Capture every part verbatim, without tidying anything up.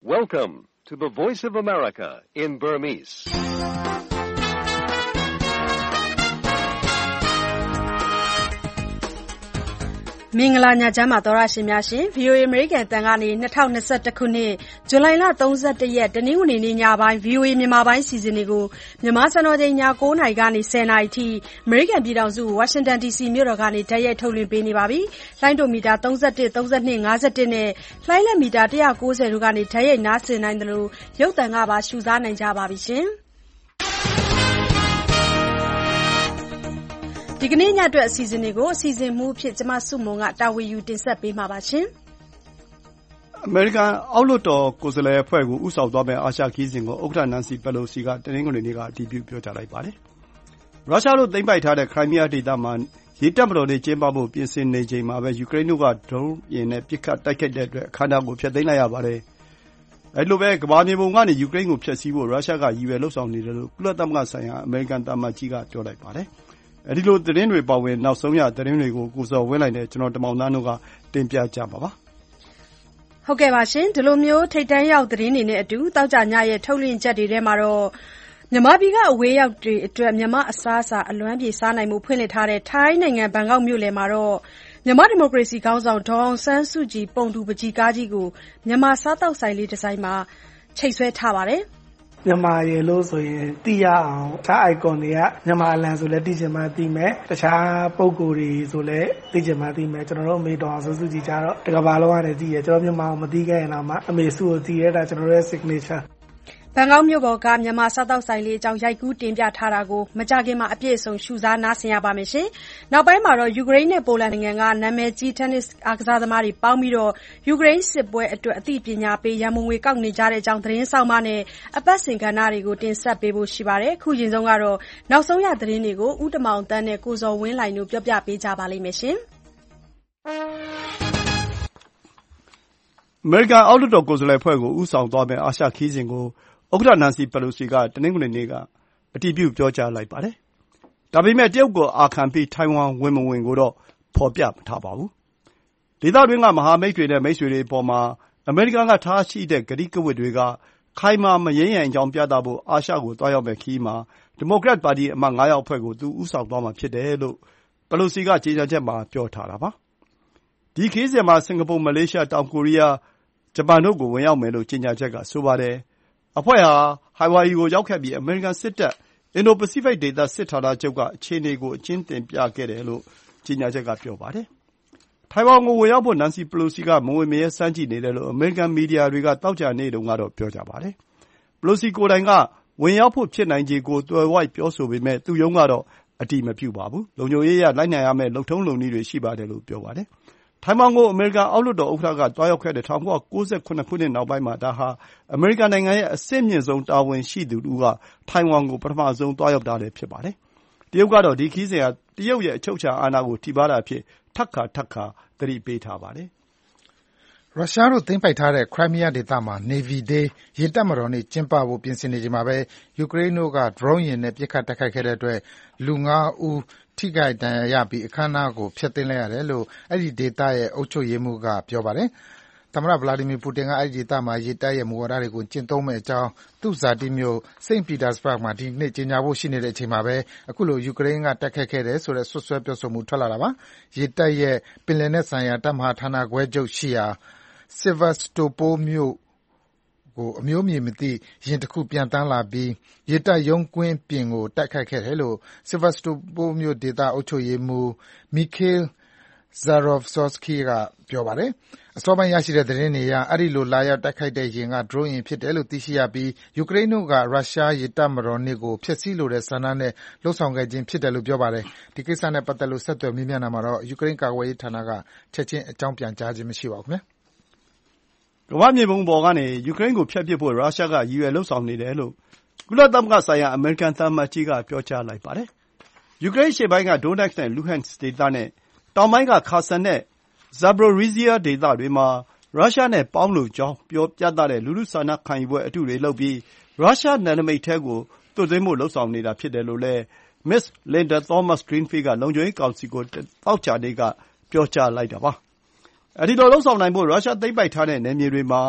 Welcome to the Voice of America in Burmese. ။မင်္ဂလာညချမ်းပါသောရရှင်များရှင် ဗီအိုအေ American အသံကနေ၂၀၂၁ခုနှစ်ဇူလိုင်လ၃၁ရက်တနင်္ဂနွေနေ့ညပိုင်း ဗီအိုအေ မြန်မာပိုင်းစီစဉ်တွေကိုမြန်မာစံတော်ချိန်ည၉နာရီကနေ၁၀နာရီထိ American ပြည်ထောင်စု Washington ဒီ စီ မြို့တော်ကနေတိုက်ရိုက်ထုတ်လွှင့်ပေးနေပါပြီ။လိုင်းဒိုမီတာ၃၁ ၃၂ ၅၁နဲ့လှိုင်းလက်မီတာ၁၉၀တို့ကနေတိုက်ရိုက်နားဆင်နိုင်တယ်လို့ရုပ်သံကပါရှုစားနိုင်ကြပါပြီရှင်။ဒီကနေ့ညအတွက်အစီအစဉ်တွေကိုအစီအစဉ်မှုအဖြစ်ကျမစုမုံကတာဝန်ယူတင်ဆက်ပေးမှာပါရှင်။အမေရိကန်အောက်လွှတ်တော်ကိုယ်စားလှယ်အဖွဲ့ကိုဥဆောင်သွားမယ့်အာရှခီးစဉ်ကိုဥက္ကဋ္ဌနန်စီပလိုစီကတနင်္ဂနွေနေ့ကအတည်ပြုပြောကြားလိုက်ပါတယ်။ရုရှားတို့သိမ်းပိုက်ထားတဲ့ခရိုင်းမီးယားဒေသမှာရေတပ်မတော်တွေကျင်းပဖို့ပြင်ဆင်နေချိန်မှာပဲယူကရိန်းတို့ကဒရုန်းယာဉ်နဲ့ပစ်ခတ်တိုက်ခိုက်တဲ့အတွက်အခမ်းအနားကိုဖျက်သိမ်းလိုက်ရပါတယ်။အဲဒီလိုပဲကမ္ဘာမြေပုံကနေယူကရိန်းကိုဖျက်ဆီးဖို့ရုရှားကရည်ရွယ်လှုပ်ဆောင်နေတယ်လို့ကုလသမဂ္ဂဆိုင်ရာအမေရိကန်သံအမတ်ကြီးကပြောလိုက်ပါတယ်။အဲဒီလိုသတင်းတွေပါဝင်နောက်ဆုံးရသတင်းတွေကိုကိုစော်ဝင်းလိုက်နဲ့ကျွန်တော်တမောင်သားတို့ကတင်ပြကြပါပါ။ဟုတ်ကဲ့ပါရှင်ဒီလိုမျိုးထိတ်တန်းရောက်သတင်းတွေနဲ့အတူတောက်ကြညရဲ့ထုတ်လွှင့်ချက်တွေထဲမှာတော့မြန်မာပြည်ကအဝေးရောက်တွေအတွက်မြန်မာအစားအစာအလွမ်းပြေစားနိုင်မှုဖွင့်လှစ်ထားတဲ့ထိုင်းနိုင်ငံဘန်ကောက်မြို့လယ်မှာတော့မြန်မာဒီမိုကရေစီခေါင်းဆောင်ဒေါ်အောင်ဆန်းစုကြည်ပုံတူပကြီးကားကြီးကိုမြန်မာစားတောက်ဆိုင်လေးဒီဇိုင်းမှာချိတ်ဆွဲထားပါတယ်။မြန်မာရေလို့ဆိုရင်သိရအောင်တခြား icon တွေကမြန်မာအလံဆိုလဲသိချင်မှသိမယ်တခြားပုံကိုယ်တွေဆိုလဲသိချင်မှသိမယ်ကျွန်တော်တို့အမေတော်ဆူဆူကြီးကြတော့တကဘာလုံးကနေသိရကျွန်တော်မြန်မာကိုမသိခဲ့ရင်တော့မှအမေစုကိုသိရတာကျွန်တော်တို့ရဲ့ signature ဘန်ကောက်မြို့ပေါ်ကမြန်မာစားတောက်ဆိုင်လေးအကြောင်းရိုက်ကူးတင်ပြထားတာကိုမကြခင်မှာအပြည့်အစုံရှုစားနားဆင်ရပါမယ်ရှင်။နောက်ပိုင်းမှာတော့ယူကရိန်းနဲ့ပိုလန်နိုင်ငံကနာမည်ကြီး tennis အားကစားသမားတွေပေါင်းပြီးတော့ယူကရိန်းစစ်ပွဲအတွက်အသိပညာပေးရန်ပုံငွေကောက်နေကြတဲ့အကြောင်းသတင်းဆောင်မနဲ့အပတ်စဉ်ကဏ္ဍတွေကိုတင်ဆက်ပေးဖို့ရှိပါတယ်။ခုရင်ဆုံးကတော့နောက်ဆုံးရသတင်းတွေကိုဦးတမောင်တန်းနဲ့ကိုဇော်ဝင်းလှိုင်တို့ပြောပြပေးကြပါလိမ့်မယ်ရှင်။အမေရိကန်အောက်လွှတ်တော်ကိုယ်စားလှယ်အဖွဲ့ကိုဥဆောင်သွားမယ့်အာရှခီးစဉ်ကိုဥက္ကဋ္ဌနန်စီပလိုစီကတနင်္ဂနွေနေ့ကအတည်ပြုပြောကြားလိုက်ပါတယ်။ဒါပေမဲ့တရုတ်ကိုအာခံပြီးထိုင်ဝမ်ဝင်မဝင်ကိုတော့ဖော်ပြမထားပါဘူး။ဒေသတွင်းကမဟာမိတ်တွေနဲ့မိတ်ဆွေတွေအပေါ်မှာအမေရိကန်ကထားရှိတဲ့ကတိကဝတ်တွေကခိုင်မာမယိမ်းယိုင်ကြောင်းပြသဖို့အာရှကိုသွားရောက်မယ့်ခရီးမှာဒီမိုကရက်ပါတီအမတ်ငါးယောက်အဖွဲ့ကိုသူဦးဆောင်သွားမှာဖြစ်တယ်လို့ပလိုစီကကြေညာချက်မှာပြောထားတာပါ။ဒီခရီးစဉ်မှာစင်ကာပူ၊မလေးရှား၊တောင်ကိုရီးယား၊ဂျပန်တို့ကိုဝင်ရောက်မယ်လို့ကြေညာချက်ကဆိုပါတယ်။အဖွဲ့ဟာဟိုင်ဝါရီကိုရောက်ခဲ့ပြီးအမေရိကန်စစ်တပ်အင်ဒိုပစိဖိတ်ဒေသစစ်ဌာနချုပ်ကအခြေအနေကိုအကျဉ်းတင်ပြခဲ့တယ်လို့ကြေညာချက်ကပြောပါတယ်။ထိုင်ဝမ်ကိုဝင်ရောက်ဖို့နန်စီပလိုစီကမဝင်မရဲစမ်းကြည့်နေတယ်လို့အမေရိကန်မီဒီယာတွေကသောကြာနေ့တုန်းကတော့ပြောကြပါတယ်။ပလိုစီကိုယ်တိုင်ကဝင်ရောက်ဖို့ဖြစ်နိုင်ခြေကိုသွယ်ဝိုက်ပြောဆိုပေမဲ့သူ့ရုံးကတော့အတည်မပြုပါဘူး။လုံခြုံရေးအရလိုက်နာရမယ့်လုပ်ထုံးလုပ်နည်းတွေရှိပါတယ်လို့ပြောပါတယ်။ထိုင်ဝမ်ကိုအမေရိကန်အောက်လွှတ်တော်ဥက္ကဋ္ဌကသွားရောက်ခဲ့တဲ့၁၉၉၇ခုနှစ်နောက်ပိုင်းမှာဒါဟာအမေရိကန်နိုင်ငံရဲ့အဆင့်မြင့်ဆုံးတာဝန်ရှိသူတဦးကထိုင်ဝမ်ကိုပထမဆုံးသွားရောက်တာလည်းဖြစ်ပါတယ်။တရုတ်ကတော့ဒီခရီးစဉ်ဟာတရုတ်ရဲ့အချုပ်အခြာအာဏာကိုထိပါးတာအဖြစ်ထပ်ခါထပ်ခါသတိပေးထားပါတယ်။ရုရှားတို့သိမ်းပိုက်ထားတဲ့ခရိုင်းမီးယားဒေသမှာ Navy Day ရေတပ်မတော်နေ့ကျင်းပဖို့ပြင်ဆင်နေချိန်မှာပဲယူကရိန်းတို့ကဒရုန်းယာဉ်နဲ့ပစ်ခတ်တိုက်ခိုက်ခဲ့တဲ့အတွက်လူငါးဦးထိခိုက်ဒဏ်ရာရပြီးအခမ်းအနားကိုဖျက်သိမ်းလိုက်ရတယ်လို့အဲဒီဒေသရဲ့အုပ်ချုပ်ရေးမှူးကပြောပါတယ်။သမ္မတဗလာဒီမီပူတင်ကအဲဒီဒေသမှာရေတပ်ရဲ့မူဝါဒတွေကိုကျင့်သုံးမယ့်အကြောင်းသူ့ဇာတိမြို့စိန့်ပီတာစဘတ်မှာဒီနေ့ကြေညာဖို့ရှိနေတဲ့အချိန်မှာပဲအခုလိုယူကရိန်းကတိုက်ခိုက်ခဲ့တယ်ဆိုတဲ့စွပ်စွဲပြောဆိုမှုထွက်လာတာပါ။ရေတပ်ရဲ့ပင်လယ်နက်ဆိုင်ရာတပ်မဟာဌာနခွဲချုပ်ရှိရာ Sevastopol မြို့ကိုအမျိုးအမည်မသိယာဉ်တခုပျံသန်းလာပြီးရေတပ်ရုံးကွင်းပြင်ကိုတိုက်ခိုက်ခဲ့တယ်လို့ Sevastopol မြို့ဒေသအုပ်ချုပ်ရေးမှူး Mikhail Zarovsky ကပြောပါတယ်။အစောပိုင်းရရှိတဲ့သတင်းတွေအရအဲဒီလိုလာရောက်တိုက်ခိုက်တဲ့ယာဉ်ကဒရုန်းယာဉ်ဖြစ်တယ်လို့သိရှိရပြီးယူကရိန်းတို့ကရုရှားရေတပ်မတော်နေ့ကိုဖျက်ဆီးလိုတဲ့ဆန္ဒနဲ့လုပ်ဆောင်ခဲ့ခြင်းဖြစ်တယ်လို့ပြောပါတယ်။ဒီကိစ္စနဲ့ပတ်သက်လို့ဆက်သွယ်မေးမြန်းတာမှာတော့ယူကရိန်းကာကွယ်ရေးဌာနကချက်ချင်းအကြောင်းပြန်ကြားခြင်းမရှိပါဘူးခင်ဗျာ။ကမ္ဘာမြေပုံပေါ်ကနေယူကရိန်းကိုဖျက်ပစ်ဖို့ရုရှားကရည်ရွယ်လှုပ်ဆောင်နေတယ်လို့ကုလသမဂ္ဂဆိုင်ရာအမေရိကန်သံအမတ်ကြီးကပြောကြားလိုက်ပါတယ်။ယူကရိန်းအရှေ့ပိုင်းကဒိုနက်စ်နဲ့လူဟန်စ်ဒေသနဲ့တောင်ပိုင်းကခါဆန်နဲ့ဇာဘရိုရီဇီးယားဒေသတွေမှာရုရှားနဲ့ပေါင်းလိုကြောင်းပြောပြသတဲ့လူထုဆန္ဒခံယူပွဲအတုတွေလုပ်ပြီးရုရှားနယ်နိမိတ်ထဲကိုသွတ်သွင်းဖို့လုပ်ဆောင်နေတာဖြစ်တယ်လို့လည်းမစ္စလင်ဒါသောမတ်စ်ဂရင်းဖီးလ်ကလုံခြုံရေးကောင်စီကိုသောကြာနေ့ကပြောကြားလိုက်တာပါ။အဲဒီလိုလုပ်ဆောင်နိုင်ဖို့ရုရှားသိမ်းပိုက်ထားတဲ့နယ်မြေတွေမှာတ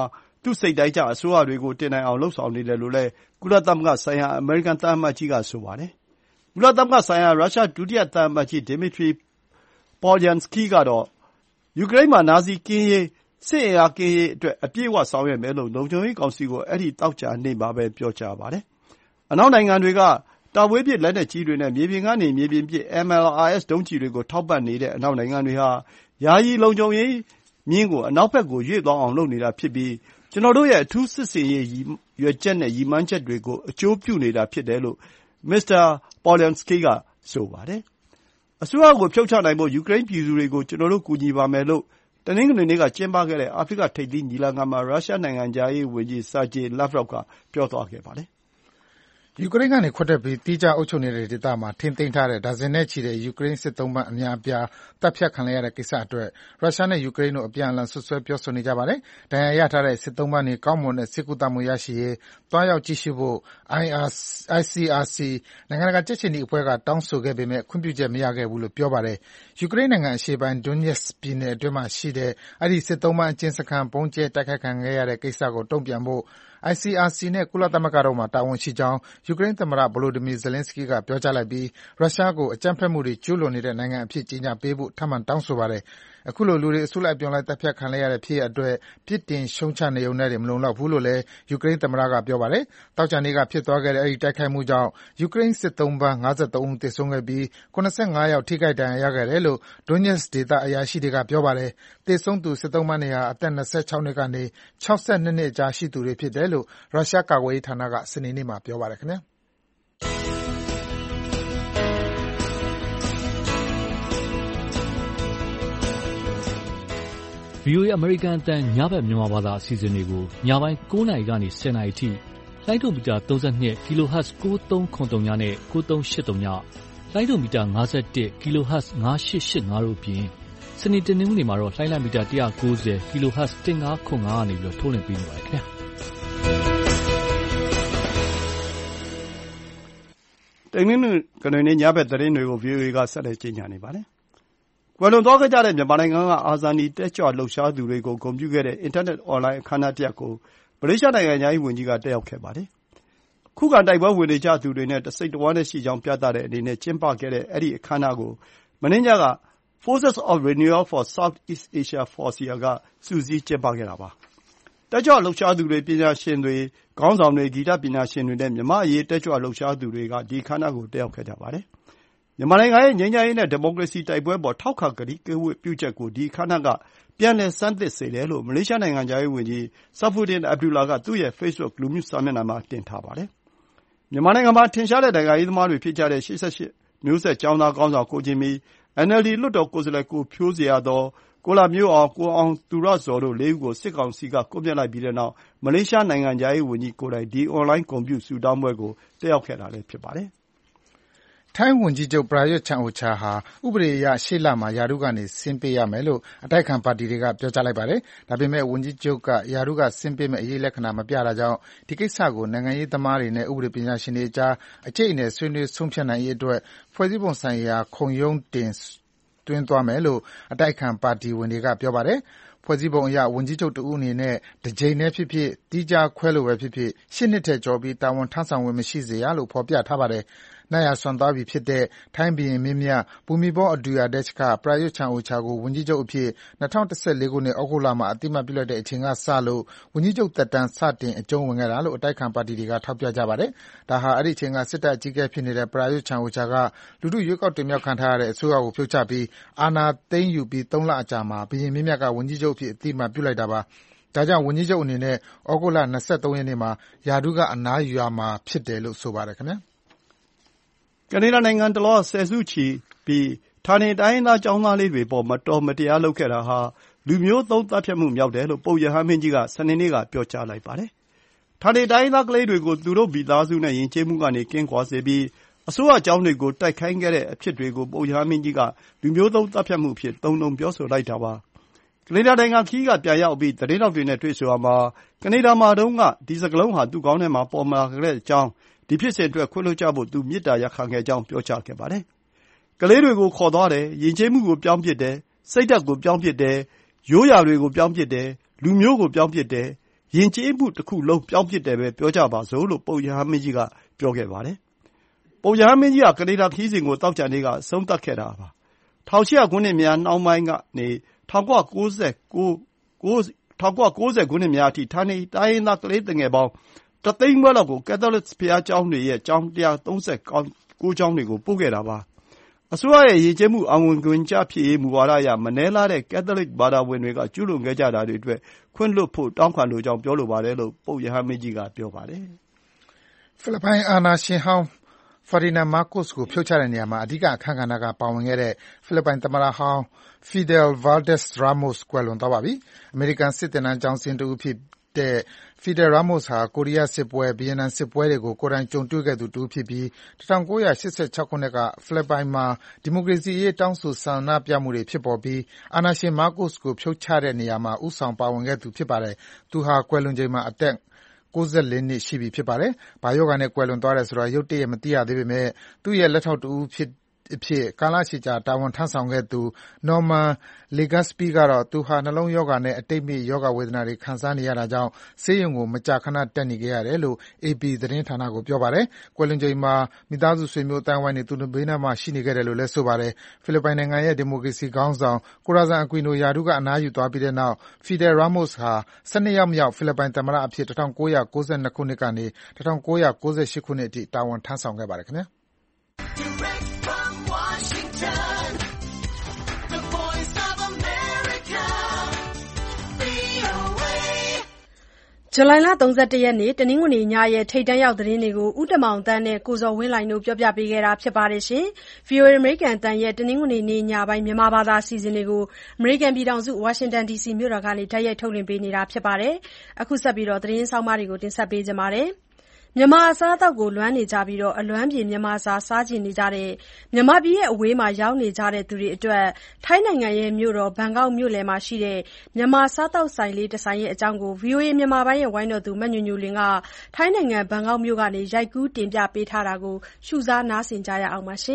သူ့စိတ်တိုင်းကျအစိုးရတွေကိုတင်နိုင်အောင်လှုပ်ဆောင်နေတယ်လို့လည်းကုလသမဂ္ဂဆိုင်ရာအမေရိကန်သံအမတ်ကြီးကဆိုပါတယ်။ကုလသမဂ္ဂဆိုင်ရာရုရှားဒုတိယသံအမတ်ကြီး Dmitry Polyansky ကတော့ယူကရိန်းမှာနာဇီကင်းရေး၊စစ်အင်အားကင်းရေးအတွက်အပြည့်အဝဆောင်ရွက်မယ်လို့လုံခြုံရေးကောင်စီကိုအဲဒီသောကြာနေ့မှာပဲပြောကြားပါတယ်။အနောက်နိုင်ငံတွေကတာဝေးပစ်လက်နက်ကြီးတွေနဲ့မြေပြင်ကနေမြေပြင်ပစ် M L R S ဒုံးကျည်တွေကိုထောက်ပံ့နေတဲ့အနောက်နိုင်ငံတွေဟာယာယီလုံခြုံရေးမြင်းကိုအနောက်ဘက်ကိုရွေ့သွားအောင်လုပ်နေတာဖြစ်ပြီးကျွန်တော်တို့ရဲ့အထူးစစ်ဆင်ရေးရည်ရွယ်ချက်နဲ့ရည်မှန်းချက်တွေကိုအကျိုးပြုနေတာဖြစ်တယ်လို့မစ္စတာ Polyansky ကဆိုပါတယ်။အစိုးရကိုဖြုတ်ချနိုင်ဖို့ယူကရိန်းပြည်သူတွေကိုကျွန်တော်တို့ကူညီပါမယ်လို့တနင်္ဂနွေနေ့ကကျင်းပခဲ့တဲ့အာဖရိကထိပ်သီးညီလာခံမှာရုရှားနိုင်ငံခြားရေးဝန်ကြီး Sergey Lavrov ကပြောသွားခဲ့ပါတယ်။ယူကရိန်းကနေခွဲထွက်ပြီးသီးခြားအုပ်ချုပ်နေတဲ့ဒေသမှာထိန်းသိမ်းထားတဲ့ဒါဇင်နဲ့ချီတဲ့ယူကရိန်းစစ်သုံ့ပန်းအများအပြားသတ်ဖြတ်ခံလိုက်ရတဲ့ကိစ္စအတွက်ရုရှားနဲ့ယူကရိန်းတို့အပြန်အလှန်စွပ်စွဲပြောဆိုနေကြပါတယ်။ဒဏ်ရာရထားတဲ့စစ်သုံ့ပန်းတွေကောင်းမွန်တဲ့ဆေးကုသမှုရရှိရေးသွားရောက်ကြည့်ရှုဖို့ I C R C နိုင်ငံတကာကြက်ခြေနီအဖွဲ့ကတောင်းဆိုခဲ့ပေမယ့်ခွင့်ပြုချက်မရခဲ့ဘူးလို့ပြောပါတယ်။ယူကရိန်းနိုင်ငံအရှေ့ပိုင်း Donetsk ပြည်နယ်အတွင်းမှာရှိတဲ့အဲဒီစစ်သုံ့ပန်းအကျဉ်းစခန်းဗုံးကျဲတိုက်ခိုက်ခံခဲ့ရတဲ့ကိစ္စကိုတုံ့ပြန်ဖို့I C R C နဲ့ကုလသမဂ္ဂတို့မှာတာဝန်ရှိကြောင်းယူကရိန်းသမ္မတ Volodymyr Zelensky ကပြောကြားလိုက်ပြီးရုရှားကိုအကြမ်းဖက်မှုတွေကျူးလွန်နေတဲ့နိုင်ငံအဖြစ်ကြေညာပေးဖို့ထပ်မံတောင်းဆိုပါတယ်။အခုလိုလူတွေအစုလိုက်အပြုံလိုက်သတ်ဖြတ်ခံလိုက်ရတဲ့ဖြစ်ရပ်အတွက်ပြစ်တင်ရှုံချနေရုံနဲ့တင်မလုံလောက်ဘူးလို့လည်းယူကရိန်းသမ္မတကပြောပါတယ်။သောကြာနေ့ကဖြစ်သွားခဲ့တဲ့အဲဒီတိုက်ခိုက်မှုကြောင့်ယူကရိန်းစစ်သုံ့ပန်း၅၃ဦးသေဆုံးခဲ့ပြီး၇၅ယောက်ထိခိုက်ဒဏ်ရာရခဲ့တယ်လို့ Donetsk ဒေသအရာရှိတွေကပြောပါတယ်။သေဆုံးသူစစ်သုံ့ပန်းတွေဟာအသက်၂၆နှစ်ကနေ၆၂နှစ်ကြားရှိသူတွေဖြစ်တယ်လို့ရုရှားကာကွယ်ရေးဌာနကစနေနေ့မှာပြောပါတယ်ခင်ဗျာ။ဗွီအိုအေ အမေရိကန်အသံညဘက်မြန်မာဘာသာအစီအစဉ်တွေကိုညပိုင်း၉နာရီကနေ၁၀နာရီထိလိုင်းဒိုမီတာ၃၂ kHz ၉၃၇၃ညနဲ့၉၃၈၃ညလိုင်းဒိုမီတာ၅၁ kHz ၅၈၈၅တို့အပြင်စနေတနင်္ဂနွေမှာတော့လိုင်းလံမီတာ၁၉၀ kHz ၁၅၇၅ကနေပြီးတော့ထုတ်လွှင့်ပေးနေပါတယ်ခင်ဗျာတနင်္ဂနွေနေ့ညဘက်သတင်းတွေကို ဗွီအိုအေကဆက်လက်ကြေညာနေပါတယ်။ကွယ်လွန်သွားခဲ့ကြတဲ့မြန်မာနိုင်ငံကအာဇာနည်တက်ကြွလှုပ်ရှားသူတွေကိုဂုဏ်ပြုခဲ့တဲ့အင်တာနက်အွန်လိုင်းအခမ်းအနားတစ်ရပ်ကိုမလေးရှားနိုင်ငံခြားရေးဝန်ကြီးကတက်ရောက်ခဲ့ပါတယ်။ခုခံတိုက်ပွဲဝင်နေကြသူတွေနဲ့တစိတ်တဝမ်းတည်းရှိကြောင်းပြသတဲ့အနေနဲ့ကျင်းပခဲ့တဲ့အဲဒီအခမ်းအနားကိုမနေ့ညက Forces of Renewal for Southeast Asia Forcia ကစုစည်းကျင်းပခဲ့တာပါ။တက်ကြွလှုပ်ရှားသူတွေပညာရှင်တွေခေါင်းဆောင်တွေဂီတပညာရှင်တွေနဲ့မြန်မာ့အရေးတက်ကြွလှုပ်ရှားသူတွေကဒီအခမ်းအနားကိုတက်ရောက်ခဲ့ကြပါတယ်။မြန်မာနိုင်ငံရဲ့ငြိမ်းချမ်းရေးနဲ့ဒီမိုကရေစီတိုက်ပွဲအပေါ်ထောက်ခံကတိကဝတ်ပြုချက်ကိုဒီအခမ်းအနားကပြန်လည်ဆန်းသစ်စေတယ်လို့မလေးရှားနိုင်ငံခြားရေးဝန်ကြီး Saifuddin Abdullah ကသူ့ရဲ့ Facebook လူမှုစာမျက်နှာမှာတင်ထားပါတယ်။မြန်မာနိုင်ငံမှာထင်ရှားတဲ့နိုင်ငံရေးသမားတွေဖြစ်ကြတဲ့ရှစ်ဆယ့်ရှစ်မျိုးဆက်ကျောင်းသားခေါင်းဆောင်ကိုဂျင်မီ N L D လွှတ်တော်ကိုယ်စားလှယ်ကိုဖြိုးဇေယျာသော်ကိုလှမျိုးအောင်ကိုအောင်သူရဇော်တို့လေးဦးကိုစစ်ကောင်စီကကွပ်မျက်လိုက်ပြီးတဲ့နောက်မလေးရှားနိုင်ငံခြားရေးဝန်ကြီးကိုယ်တိုင်ဒီအွန်လိုင်းဂုဏ်ပြုဆုတောင်းပွဲကိုတက်ရောက်ခဲ့တာလည်းဖြစ်ပါတယ်။ထိုင်းဝန်ကြီးချုပ်ပရာရွတ်ချန်အိုချာဟာဥပဒေအရရှေ့လမှာရာထူးကနေဆင်းပေးရမယ်လို့အတိုက်အခံပါတီတွေကပြောကြားလိုက်ပါတယ်။ဒါပေမဲ့ဝန်ကြီးချုပ်ကရာထူးကဆင်းပေးမယ့်အရေးလက္ခဏာမပြတာကြောင့်ဒီကိစ္စကိုနိုင်ငံရေးသမားတွေနဲ့ဥပဒေပညာရှင်တွေကြားအကျိတ်အနယ်ဆွေးနွေးဆုံးဖြတ်နိုင်ရေးအတွက်ဖွဲ့စည်းပုံဆိုင်ရာခုံရုံးတင်သွင်းသွားမယ်လို့အတိုက်အခံပါတီဝင်တွေကပြောပါတယ်။ဖွဲ့စည်းပုံအရဝန်ကြီးချုပ်တဦးအနေနဲ့တစ်ကြိမ်တည်းဖြစ်ဖြစ်သီးခြားခွဲလို့ပဲဖြစ်ဖြစ်ရှစ်နှစ်ထက်ကျော်ပြီးတာဝန်ထမ်းဆောင်ခွင့်မရှိစေရလို့ဖော်ပြထားပါတယ်။နတ်ရာစွန့်သွားပြီဖြစ်တဲ့ထိုင်းဘုရင်မင်းမြတ်ဘူမိဘောအဒူယာဒက်ချ်ကပရာရွတ်ချန်အိုချာကိုဝန်ကြီးချုပ်အဖြစ်၂၀၁၄ခုနှစ်ဩဂုတ်လမှာအသိအမှတ်ပြုလိုက်တဲ့အချိန်ကစလို့ဝန်ကြီးချုပ်သက်တမ်းစတင်အကျုံးဝင်ခဲ့တာလို့အတိုက်အခံပါတီတွေကထောက်ပြကြပါတယ်။ဒါဟာအဲဒီအချိန်ကစစ်တပ်အကြီးအကဲဖြစ်နေတဲ့ပရာရွတ်ချန်အိုချာကလူထုရွေးကောက်တင်မြှောက်ခံထားရတဲ့အစိုးရကိုဖြုတ်ချပြီးအာဏာသိမ်းယူပြီးသုံးလအကြာမှာဘုရင်မင်းမြတ်ကဝန်ကြီးချုပ်အဖြစ်အသိအမှတ်ပြုလိုက်တာပါ။ဒါကြောင့်ဝန်ကြီးချုပ်အနေနဲ့ဩဂုတ်လ၂၃ရက်နေ့မှာရာထူးကအနားယူရမှာဖြစ်တယ်လို့ဆိုပါတယ်ခင်ဗျာ။ကနေဒါနိုင်ငံတလွှားဆယ်စုချီပြီးဌာနေတိုင်းရင်းသားကျောင်းသားလေးတွေအပေါ်မတော်မတရားလုပ်ခဲ့တာဟာလူမျိုးသုဉ်းသတ်ဖြတ်မှုမြောက်တယ်လို့ပုပ်ရဟန်းမင်းကြီးကစနေနေ့ကပြောကြားလိုက်ပါတယ်။ဌာနေတိုင်းရင်းသားကလေးတွေကိုသူတို့မိသားစုနဲ့ယဉ်ကျေးမှုကနေကင်းကွာစေပြီးအစိုးရကျောင်းတွေကိုတိုက်ခိုက်ခဲ့တဲ့အဖြစ်တွေကိုပုပ်ရဟန်းမင်းကြီးကလူမျိုးသုဉ်းသတ်ဖြတ်မှုအဖြစ်သုံးနှုန်းပြောဆိုလိုက်တာပါ။ကနေဒါနိုင်ငံခရီးကပြန်ရောက်ပြီးသတင်းထောက်တွေနဲ့တွေ့ဆုံရာမှာကနေဒါမှာတုန်းကဒီစကားလုံးဟာသူ့ခေါင်းထဲမှာပေါ်လာခဲ့တဲ့အကြောင်းဒီဖြစ်စဉ်အတွက်ခွင့်လွှတ်ကြဖို့သူမေတ္တာရပ်ခံခဲ့ကြောင်းပြောကြားခဲ့ပါတယ်။ကလေးတွေကိုခေါ်သွားတယ်၊ယဉ်ကျေးမှုကိုပြောင်းပစ်တယ်၊စိတ်ဓာတ်ကိုပြောင်းပစ်တယ်၊ရိုးရာတွေကိုပြောင်းပစ်တယ်၊လူမျိုးကိုပြောင်းပစ်တယ်ယဉ်ကျေးမှုတစ်ခုလုံးပြောင်းပစ်တယ်ပဲပြောကြပါစို့လို့ပုပ်ရဟန်းမင်းကြီးကပြောခဲ့ပါတယ်။ပုပ်ရဟန်းမင်းကြီးကကနေဒါခရီးစဉ်ကိုသောကြာနေ့ကအဆုံးသတ်ခဲ့တာပါ။၁၈၀၀ခုနှစ်များနှောင်းပိုင်းကနေ၁၉၉၀ခုနှစ်များအထိဌာနေတိုင်းရင်းသားကလေးသူငယ်ပေါင်းတစ်သိန်းခွဲလောက်ကိုကက်သလစ်ဘုရားကျောင်းတွေရဲ့ကျောင်း၁၃၉ကျောင်းတွေကိုပို့ခဲ့တာပါ။အစိုးရရဲ့ယဉ်ကျေးမှုအဝင်ဂွင်ကျဖြစ်ရေးမူဝါဒအရမနည်းလားတဲ့ကက်သလစ်ဘာသာဝင်တွေကကျူးလွန်ခဲ့ကြတာတွေအတွက်ခွင့်လွှတ်ဖို့တောင်းခံလိုကြောင်းပြောလိုပါတယ်လို့ပုပ်ရဟန်းမင်းကြီးကပြောပါတယ်။ဖိလစ်ပိုင်အာဏာရှင်ဟောင်းFerdinand Marcos ကိုဖြုတ်ချတဲ့နေရာမှာအဓိကအခန်းကဏ္ဍကပါဝင်ခဲ့တဲ့ဖိလစ်ပိုင်သမ္မတဟောင်း Fidel Valdez Ramos ကွယ်လွန်သွားပါပြီ။အမေရိကန်စစ်သင်တန်းကျောင်းဆင်းတဦးဖြစ်တဲ့ Fidel Ramos ဟာကိုရီးယားစစ်ပွဲ၊ဗီယက်နမ်စစ်ပွဲတွေကိုကိုယ်တိုင်ကြုံတွေ့ခဲ့သူတဦးဖြစ်ပြီး၁၉၈၆ခုနှစ်ကဖိလစ်ပိုင်မှာဒီမိုကရေစီအရေးတောင်းဆိုဆန္ဒပြမှုတွေဖြစ်ပေါ်ပြီးအာဏာရှင် Marcos ကိုဖြုတ်ချတဲ့နေရာမှာဦးဆောင်ပါဝင်ခဲ့သူဖြစ်ပါတယ်။သူဟာကွယ်လွန်ချိန်မှာအသက်၉၄နှစ်ရှိပြီဖြစ်ပါတယ်။ဘာရောဂါနဲ့ကွယ်လွန်သွားတယ်ဆိုတာရုတ်တရက်မသိရသေးပေမယ့်သူ့ရဲ့လက်ထောက်တဦးဖြစ်အဖြစ်ကာလရှည်ကြာတာဝန်ထမ်းဆောင်ခဲ့သူ Norman Legaspi ကတော့သူဟာနှလုံးရောဂါနဲ့အတိတ်မေ့ရောဂါဝေဒနာတွေခံစားနေရတာကြောင့်ဆေးရုံကိုမကြာခဏတက်နေခဲ့ရတယ်လို့ အေပီ သတင်းဌာနကိုပြောပါတယ်။ကွယ်လွန်ချိန်မှာမိသားစုဆွေမျိုးအသိုင်းအဝိုင်းတွေသူ့ဘေးနားမှာရှိနေခဲ့တယ်လို့လည်းဆိုပါတယ်။ဖိလစ်ပိုင်နိုင်ငံရဲ့ဒီမိုကရေစီခေါင်းဆောင် Corazon Aquino ရာထူးကအနားယူသွားပြီးတဲ့နောက် Fidel Ramos ဟာ၁၂ယောက်မြောက်ဖိလစ်ပိုင်သမ္မတအဖြစ်၁၉၉၂ခုနှစ်ကနေ၁၉၉၈ခုနှစ်အထိတာဝန်ထမ်းဆောင်ခဲ့ပါတယ်ခင်ဗျာ။ဇူလိုင်လ၃၁ရက်နေ့တနင်္ဂနွေညရဲ့ထိပ်တန်းရောက်သတင်းတွေကိုဦးတင်မောင်သန်းနဲ့ကိုဇော်ဝင်းလှိုင်တို့ပြောပြပေးခဲ့တာဖြစ်ပါတယ်။ ဗွီအိုအေအမေရိကန်အသံရဲ့တနင်္ဂနွေနေ့ညပိုင်းမြန်မာဘာသာအစီအစဉ်တွေကိုအမေရိကန်ပြည်ထောင်စုဝါရှင်တန်ဒီစီမြို့တော်ကနေတိုက်ရိုက်ထုတ်လွှင့်ပေးနေတာဖြစ်ပါတယ်။အခုဆက်ပြီးသတင်းဆောင်းပါးတွေကိုတင်ဆက်ပေးကြပါမယ်။ မြန်မာအစားအသောက်ကိုလွမ်းနေကြပြီးအလွမ်းပြေမြန်မာစာစားချင်နေကြတဲ့မြန်မာပြည်အဝေးမှာရောက်နေကြသူတွေအတွက်ထိုင်းနိုင်ငံမြို့တော်ဘန်ကောက်မြို့လယ်မှာရှိတဲ့မြန်မာစားသောက်ဆိုင်လေးတဆိုင်ရဲ့အကြောင်းကို ဗွီအိုအေမြန်မာပိုင်းရဲ့ဝိုင်းတော်သူမညိုညိုလင်းကထိုင်းနိုင်ငံဘန်ကောက်မြို့ကနေရိုက်ကူးတင်ပြပေးထားတာကိုရှုစားနားဆင်ကြရအောင်ပါ။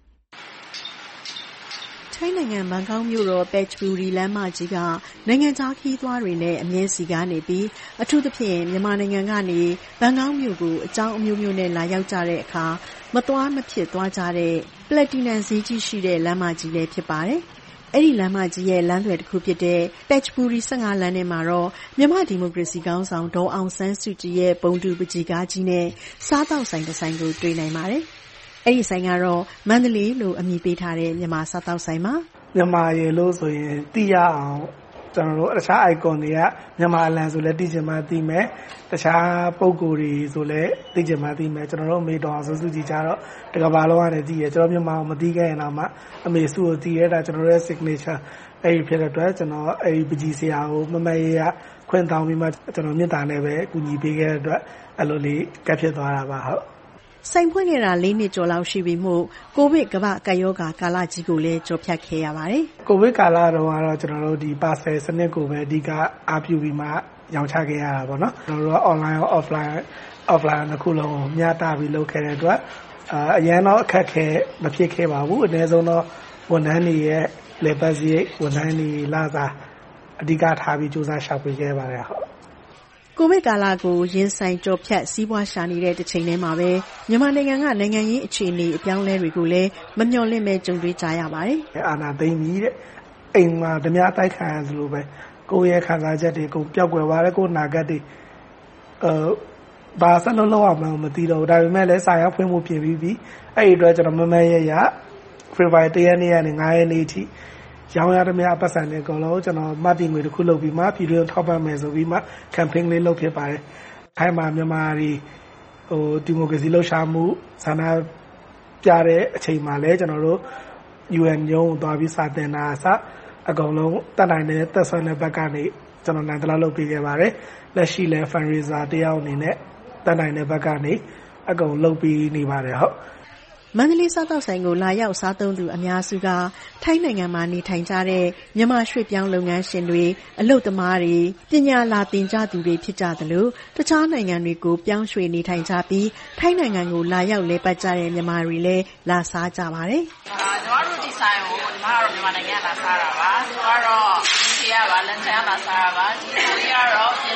ထိုင်းနိုင်ငံဘန်ကောက်မြို့တော်ပက်ချ်ဘူရီလမ်းမကြီးကနိုင်ငံခြားခရီးသွားတွေနဲ့အမြဲစီကားနေပြီးအထူးသဖြင့်မြန်မာနိုင်ငံကနေဘန်ကောက်မြို့ကိုအကြောင်းအမျိုးမျိုးနဲ့လာရောက်ကြတဲ့အခါမသွားမဖြစ်သွားကြတဲ့ပလက်တီနမ်ဈေးကြီးရှိတဲ့လမ်းမကြီးလည်းဖြစ်ပါတယ်။အဲ့ဒီလမ်းမကြီးရဲ့လမ်းသွယ်တစ်ခုဖြစ်တဲ့ပက်ချ်ဘူရီ၁၅လမ်းထဲမှာတော့မြန်မာဒီမိုကရေစီခေါင်းဆောင်ဒေါ်အောင်ဆန်းစုကြည်ရဲ့ပုံတူပကြီးကားကြီးနဲ့စားသောက်ဆိုင်တစ်ဆိုင်ကိုတွေ့နိုင်ပါတယ်။အဲ့ဒီဆိုင်ကတော့မန္တလေးလို့အမည်ပေးထားတဲ့မြန်မာစားသောက်ဆိုင်မှာမြန်မာရေလို့ဆိုရင်သိရအောင်ကျွန်တော်တို့တခြား icon တွေကမြန်မာအလံဆိုလဲသိချင်မှသိမယ်တခြားပုံကိုယ်တွေဆိုလဲသိချင်မှသိမယ်ကျွန်တော်တို့အမေတော်ဆူဆူကြီးကြတော့တကဘာလုံးရတယ်သိရကျွန်တော်မြန်မာကိုမသိခဲ့ရင်တော့မှအမေစုကိုသိရတာကျွန်တော်တို့ရဲ့ signature အဲ့ဒီဖြစ်တဲ့အတွက်ကျွန်တော်အဲ့ဒီပကြီးဆရာကိုမမရရခွင့်တောင်းပြီးမှကျွန်တော်မြင့်တာနဲ့ပဲကူညီပေးခဲ့တဲ့အတွက်အဲ့လိုလေးကပ်ဖြစ်သွားတာပါဟုတ်ဆိုင်ဖွင့်ခဲ့တာလေးနှစ်ကျော်လောက်ရှိပြီမို့ကိုဗစ်ကမ္ဘာကပ်ရောဂါကာလကြီးကိုလည်းကျော်ဖြတ်ခဲ့ရပါတယ်။ကိုဗစ်ကာလတော့ကတော့ကျွန်တော်တို့ဒီ parcel စနစ်ကိုပဲအဓိကအားပြုပြီးမှရောင်းချခဲ့ရတာပေါ့နော်။ကျွန်တော်တို့က online ရော offline offline နှစ်ခုလုံးမျှတပြီးလုပ်ခဲ့တဲ့အတွက်အရန်တော့အခက်ခဲမဖြစ်ခဲ့ပါဘူး။အနည်းဆုံးတော့ဝန်ထမ်းတွေရဲ့လေပတ်စရိတ်ဝန်ထမ်းတွေလာစားအဓိကထားပြီးစူးစမ်းရှာဖွေခဲ့ပါတယ်ဟုတ်ကိုဗစ်ကာလကိုရင်ဆိုင်ကြော်ဖြတ်စီးပွားရှာနေတဲ့တစ်ချိန်တည်းမှာပဲမြန်မာနိုင်ငံကနိုင်ငံရေးအခြေအနေအပြောင်းလဲတွေကိုလည်းမမျှော်လင့်ပဲကြုံတွေ့ကြရပါတယ်။အာဏာသိမ်းပြီးတဲ့အိမ်မှာဓမြအတိုက်ခံရသလိုပဲကိုယ့်ရဲ့ခံစားချက်တွေကိုပျောက်ကွယ်သွားတယ်ကိုယ်နာဂတ်တွေအဲဘာဆက်လို့လောက်အောင်မသိတော့ဘူးဒါပေမဲ့လည်းစာရောက်ဖွင့်မှုပြင်ပြီးပြီအဲ့ဒီအတွက်ကျွန်တော်မမရရဖေဖော်ဝါရီ၁ရက်နေ့ကနေ၅ရက်နေ့ထိရောင်းရတဲ့များပတ်စံတွေအကုန်လုံးကျွန်တော်မတ်တင်ငွေတစ်ခုလုပ်ပြီးမှပြည်တွင်းထောက်ပံ့မယ်ဆိုပြီးမှ campaign လေးလုပ်ဖြစ်ပါတယ်။ထိုင်းမှာမြန်မာတွေဟိုဒီမိုကရေစီလှုပ်ရှားမှုဆန္ဒပြတဲ့အချိန်မှာလည်းကျွန်တော်တို့ ယူအန် ရုံးသွားပြီးစာတင်တာစအကုန်လုံးတက်နိုင်တဲ့သက်ဆိုင်တဲ့ဘက်ကနေကျွန်တော်နိုင်တလားလုပ်ပေးခဲ့ပါတယ်။လက်ရှိလဲ fundraiser တယောက်အနေနဲ့တက်နိုင်တဲ့ဘက်ကနေအကုန်လုပ်ပြီးနေပါတယ်ဟုတ်မန္တလေးစားသောက်ဆိုင်ကိုလာရောက်စားသုံးသူအများစုကထိုင်းနိုင်ငံမှာနေထိုင်ကြတဲ့မြန်မာရွှေ့ပြောင်းလုပ်ငန်းရှင်တွေအလုပ်သမားတွေပညာလာသင်ကြသူတွေဖြစ်ကြသလိုတခြားနိုင်ငံတွေကိုပြောင်းရွှေ့နေထိုင်ကြပြီးထိုင်းနိုင်ငံကိုလာရောက်လည်ပတ်ကြတဲ့မြန်မာတွေလည်းလာစားကြပါတယ်။အာကျွန်တော်တို့ဒီဆိုင်ကိုဒီမှာတော့မြန်မာနိုင်ငံကလာစားတာပါ။ဆိုတော့ဒီစီကပါလန်ချန်ကလာစားတာပါ။ဒီကိုကြီးကတော့ပြင်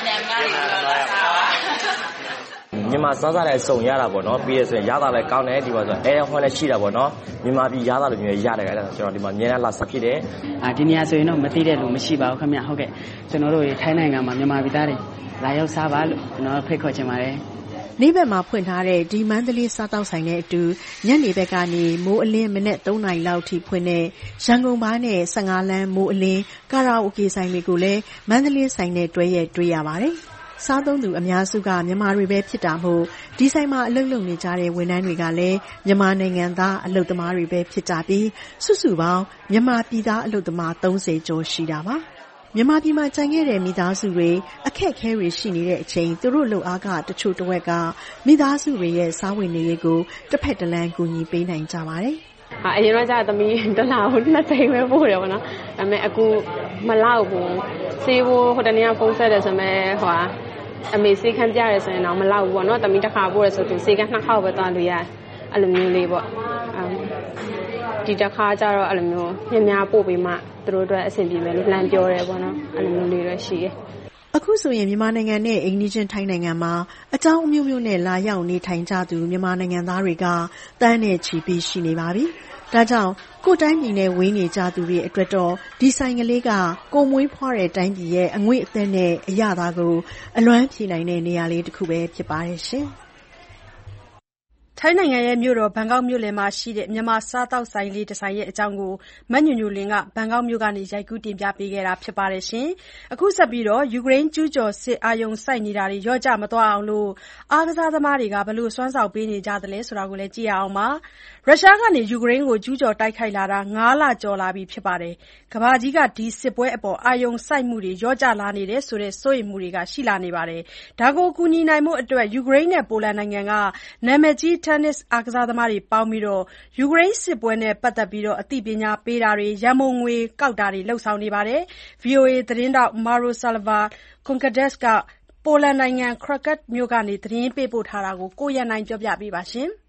မ်များတွေပြောလာတာပါမြန်မာစားစားလည်းစုံရတာပေါ့နော်ပြီးရဆိုရင်ရတာလည်းကောင်းတယ်ဒီမှာဆိုအဲဟောလည်းရှိတာပေါ့နော်မြန်မာပြည်ရတာလိုမျိုးရတယ်အဲ့ဒါကျွန်တော်ဒီမှာအများနဲ့လာဆက်ဖြစ်တယ်အာဒီနေရာဆိုရင်တော့မသိတဲ့လူမရှိပါဘူးခင်ဗျဟုတ်ကဲ့ကျွန်တော်တို့ထိုင်းနိုင်ငံမှာမြန်မာပြည်သားတွေလာရောက်စားပါလို့ကျွန်တော်ဖိတ်ခေါ်ချင်ပါတယ်နေ့ဘက်မှာဖွင့်ထားတဲ့ဒီမန္တလေးစားတောက်ဆိုင်တဲ့အတူညနေဘက်ကနေမိုးအလင်းမနက်သုံးနာရီလောက်ထိဖွင့်တဲ့ရန်ကုန်ဘားနဲ့ဆယ်ငါးလမ်းမိုးအလင်းကာရာအိုကေဆိုင်တွေကိုလည်းမန္တလေးဆိုင်နဲ့တွဲရက်တွေ့ရပါတယ်။စားသုံးသူအများစုကမြန်မာတွေပဲဖြစ်တာမို့ဒီဆိုင်မှာအလုပ်လုပ်နေကြတဲ့ဝန်ထမ်းတွေကလည်းမြန်မာနိုင်ငံသားအလုပ်သမားတွေပဲဖြစ်ကြပြီးစုစုပေါင်းမြန်မာပြည်သားအလုပ်သမားသုံးဆယ်ကျော်ရှိတာပါ။မြန်မာပြည်မှာကြံခဲ့တဲ့မိသားစုတွေအခက်အခဲတွေရှိနေတဲ့အချိန်သူတို့လှုပ်အားကတချို့တစ်ဝက်ကမိသားစုတွေရဲ့စားဝတ်နေရေးကိုတစ်ဖက်တစ်လမ်းကူညီပေးနိုင်ကြပါတယ်။အရင်ကကြာသမီးတစ်လကိုနှစ်သိန်းပဲပို့တယ်ပေါ့နော်။ဒါပေမဲ့အခုမလောက်ဘူး။စေးဖို့ဟိုတနေ့ကဖုန်းဆက်တယ်ဆိုမဲ့ဟိုအမေစေးခန်းပြရဲဆိုရင်တော့မလောက်ဘူးပေါ့နော်။သမီးတစ်ခါပို့ရဆိုသူစေးခန်းနှစ်ခေါက်ပဲသွားလို့ရတယ်။အဲ့လိုမျိုးလေးပေါ့။ဒီတစ်ခါကျတော့အဲ့လိုမျိုးညများပို့ပြီးမှသူတို့အတွက်အဆင်ပြေမယ်လို့လှမ်းပြောတယ်ပေါ့နော်အဲ့လိုမျိုးလေးတော့ရှိတယ်အခုဆိုရင်မြန်မာနိုင်ငံနဲ့အိန္ဒိယထိုင်းနိုင်ငံမှာအကြောင်းအမျိုးမျိုးနဲ့လာရောက်နေထိုင်ကြသူမြန်မာနိုင်ငံသားတွေကတန်းနဲ့ချီပြီးရှိနေပါပြီဒါကြောင့်ကိုတိုင်းပြည်နဲ့ဝေးနေကြသူတွေအတွက်တော့ဒီဆိုင်ကလေးကကိုမွေးဖွားတဲ့တိုင်းပြည်ရဲ့အငွေ့အသက်နဲ့အရသာကိုအလွမ်းဖြေနိုင်တဲ့နေရာလေးတစ်ခုပဲဖြစ်ပါတယ်ရှင်ထိုင်းနိုင်ငံရဲ့မြို့တော်ဘန်ကောက်မြို့လယ်မှာရှိတဲ့မြန်မာစားတောက်ဆိုင်လေးတစ်ဆိုင်ရဲ့အကြောင်းကိုမညွညွလင်းကဘန်ကောက်မြို့ကနေရိုက်ကူးတင်ပြပေးခဲ့တာဖြစ်ပါတယ်ရှင်။အခုဆက်ပြီးတော့ယူကရိန်းကျူးကျော်စစ်အာရုံစိုက်နေတာတွေရော့ကျမသွားအောင်လို့အားကစားသမားတွေကဘယ်လိုစွမ်းဆောင်ပေးနေကြသလဲဆိုတာကိုလည်းကြည့်ရအောင်ပါ။ရုရှားကနေယူကရိန်းကိုကျူးကျော်တိုက်ခိုက်လာတာငါးလကျော်လာပြီဖြစ်ပါတယ်။ကမ္ဘာကြီးကဒီစစ်ပွဲအပေါ်အာရုံစိုက်မှုတွေရော့ကျလာနေတယ်ဆိုတဲ့စိုးရိမ်မှုတွေကရှိလာနေပါတယ်။ဒါကိုကူညီနိုင်မှုအတွက်ယူကရိန်းနဲ့ပိုလန်နိုင်ငံကနာမည်ကြီးtennis အားကစားသမားတွေပေါင်းပြီးယူကရိန်းစစ်ပွဲနဲ့ပတ်သက်ပြီးအသိပညာပေးတာတွေရန်ပုံငွေကောက်တာတွေလုပ်ဆောင်နေပါတယ်။ ဗွီအိုအေသတင်းထောက် Myroslava Konkadas ကပိုလန်နိုင်ငံ Kraków မြို့ကနေသတင်းပေးပို့ထားတာကိုကိုရန်နိုင်ပြောပြပေးပါမယ်။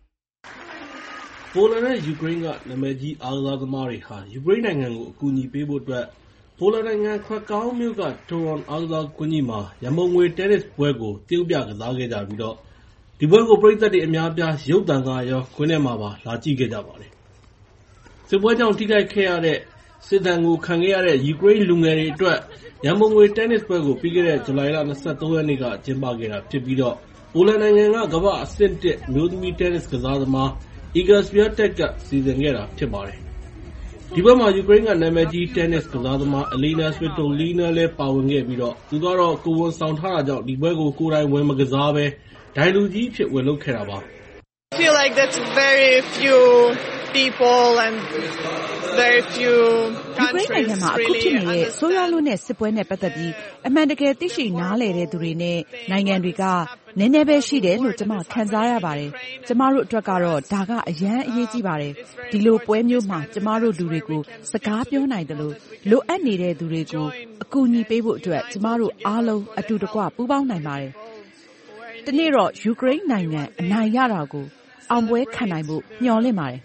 ပိုလန်နဲ့ယူကရိန်းကနာမည်ကြီးအားကစားသမားတွေဟာယူကရိန်းနိုင်ငံကိုအကူအညီပေးဖို့အတွက်ပိုလန်နိုင်ငံ Kraków မြို့က Toron အားကစားကွင်းကြီးမှာရန်ပုံငွေ tennis ပွဲကိုတရုတ်ပြကစားခဲ့ကြပြီးတော့ဒီပွဲကိုပရိသတ်တွေအများအပြားရုပ်သံကရောကွင်းထဲမှာပါလာကြည့်ခဲ့ကြပါတယ်။စစ်ပွဲကြောင့်ထိခိုက်ခဲ့ရတဲ့စစ်ဒဏ်ကိုခံခဲ့ရတဲ့ယူကရိန်းလူငယ်တွေအတွက်ရန်ပုံငွေ tennis ပွဲကိုပြီးခဲ့တဲ့ဇူလိုင်လ၂၃ရက်နေ့ကကျင်းပခဲ့တာဖြစ်ပြီးတော့ပိုလန်နိုင်ငံကကမ္ဘာအဆင့်တစ်မျိုးသမီး tennis ကစားသမား Iga Swiatek ကစီစဉ်ခဲ့တာဖြစ်ပါတယ်။ဒီဘက်မှာယူကရိန်းကနာမည်ကြီး tennis ကစားသမား Elina Svitolina လည်းပါဝင်ခဲ့ပြီးတော့သူကတော့ကိုဝန်ဆောင်ထားတာကြောင့်ဒီပွဲကိုကိုယ်တိုင်ဝင်မကစားပဲဒိုင်လူကြီးဖြစ်ဝင်လုပ်ခဲ့တာပါ I feel like that's very few people and very few countries နိုင်ငံမှာအခုဖြစ်နေတဲ့ဆိုးရွားလို့နဲ့စစ်ပွဲနဲ့ပတ်သက်ပြီးအမှန်တကယ်သိရှိနားလည်တဲ့သူတွေနဲ့နိုင်ငံတွေကနည်းနည်းပဲရှိတယ်လို့ကျွန်မခံစားရပါတယ်။ကျွန်မတို့အတွက်ကတော့ဒါကအရန်အရေးကြီးပါတယ်။ဒီလိုပွဲမျိုးမှာကျွန်မတို့လူတွေကိုစကားပြောနိုင်တယ်လို့လိုအပ်နေတဲ့သူတွေကိုအကူအညီပေးဖို့အတွက်ကျွန်မတို့အားလုံးအတူတကွပူးပေါင်းနိုင်ပါတယ်။ဒီနေ့တော့ယူကရိန်းနိုင်ငံအနိုင်ရတာကိုအောင်ပွဲခံနိုင်ဖို့မျှော်လင့်ပါတယ်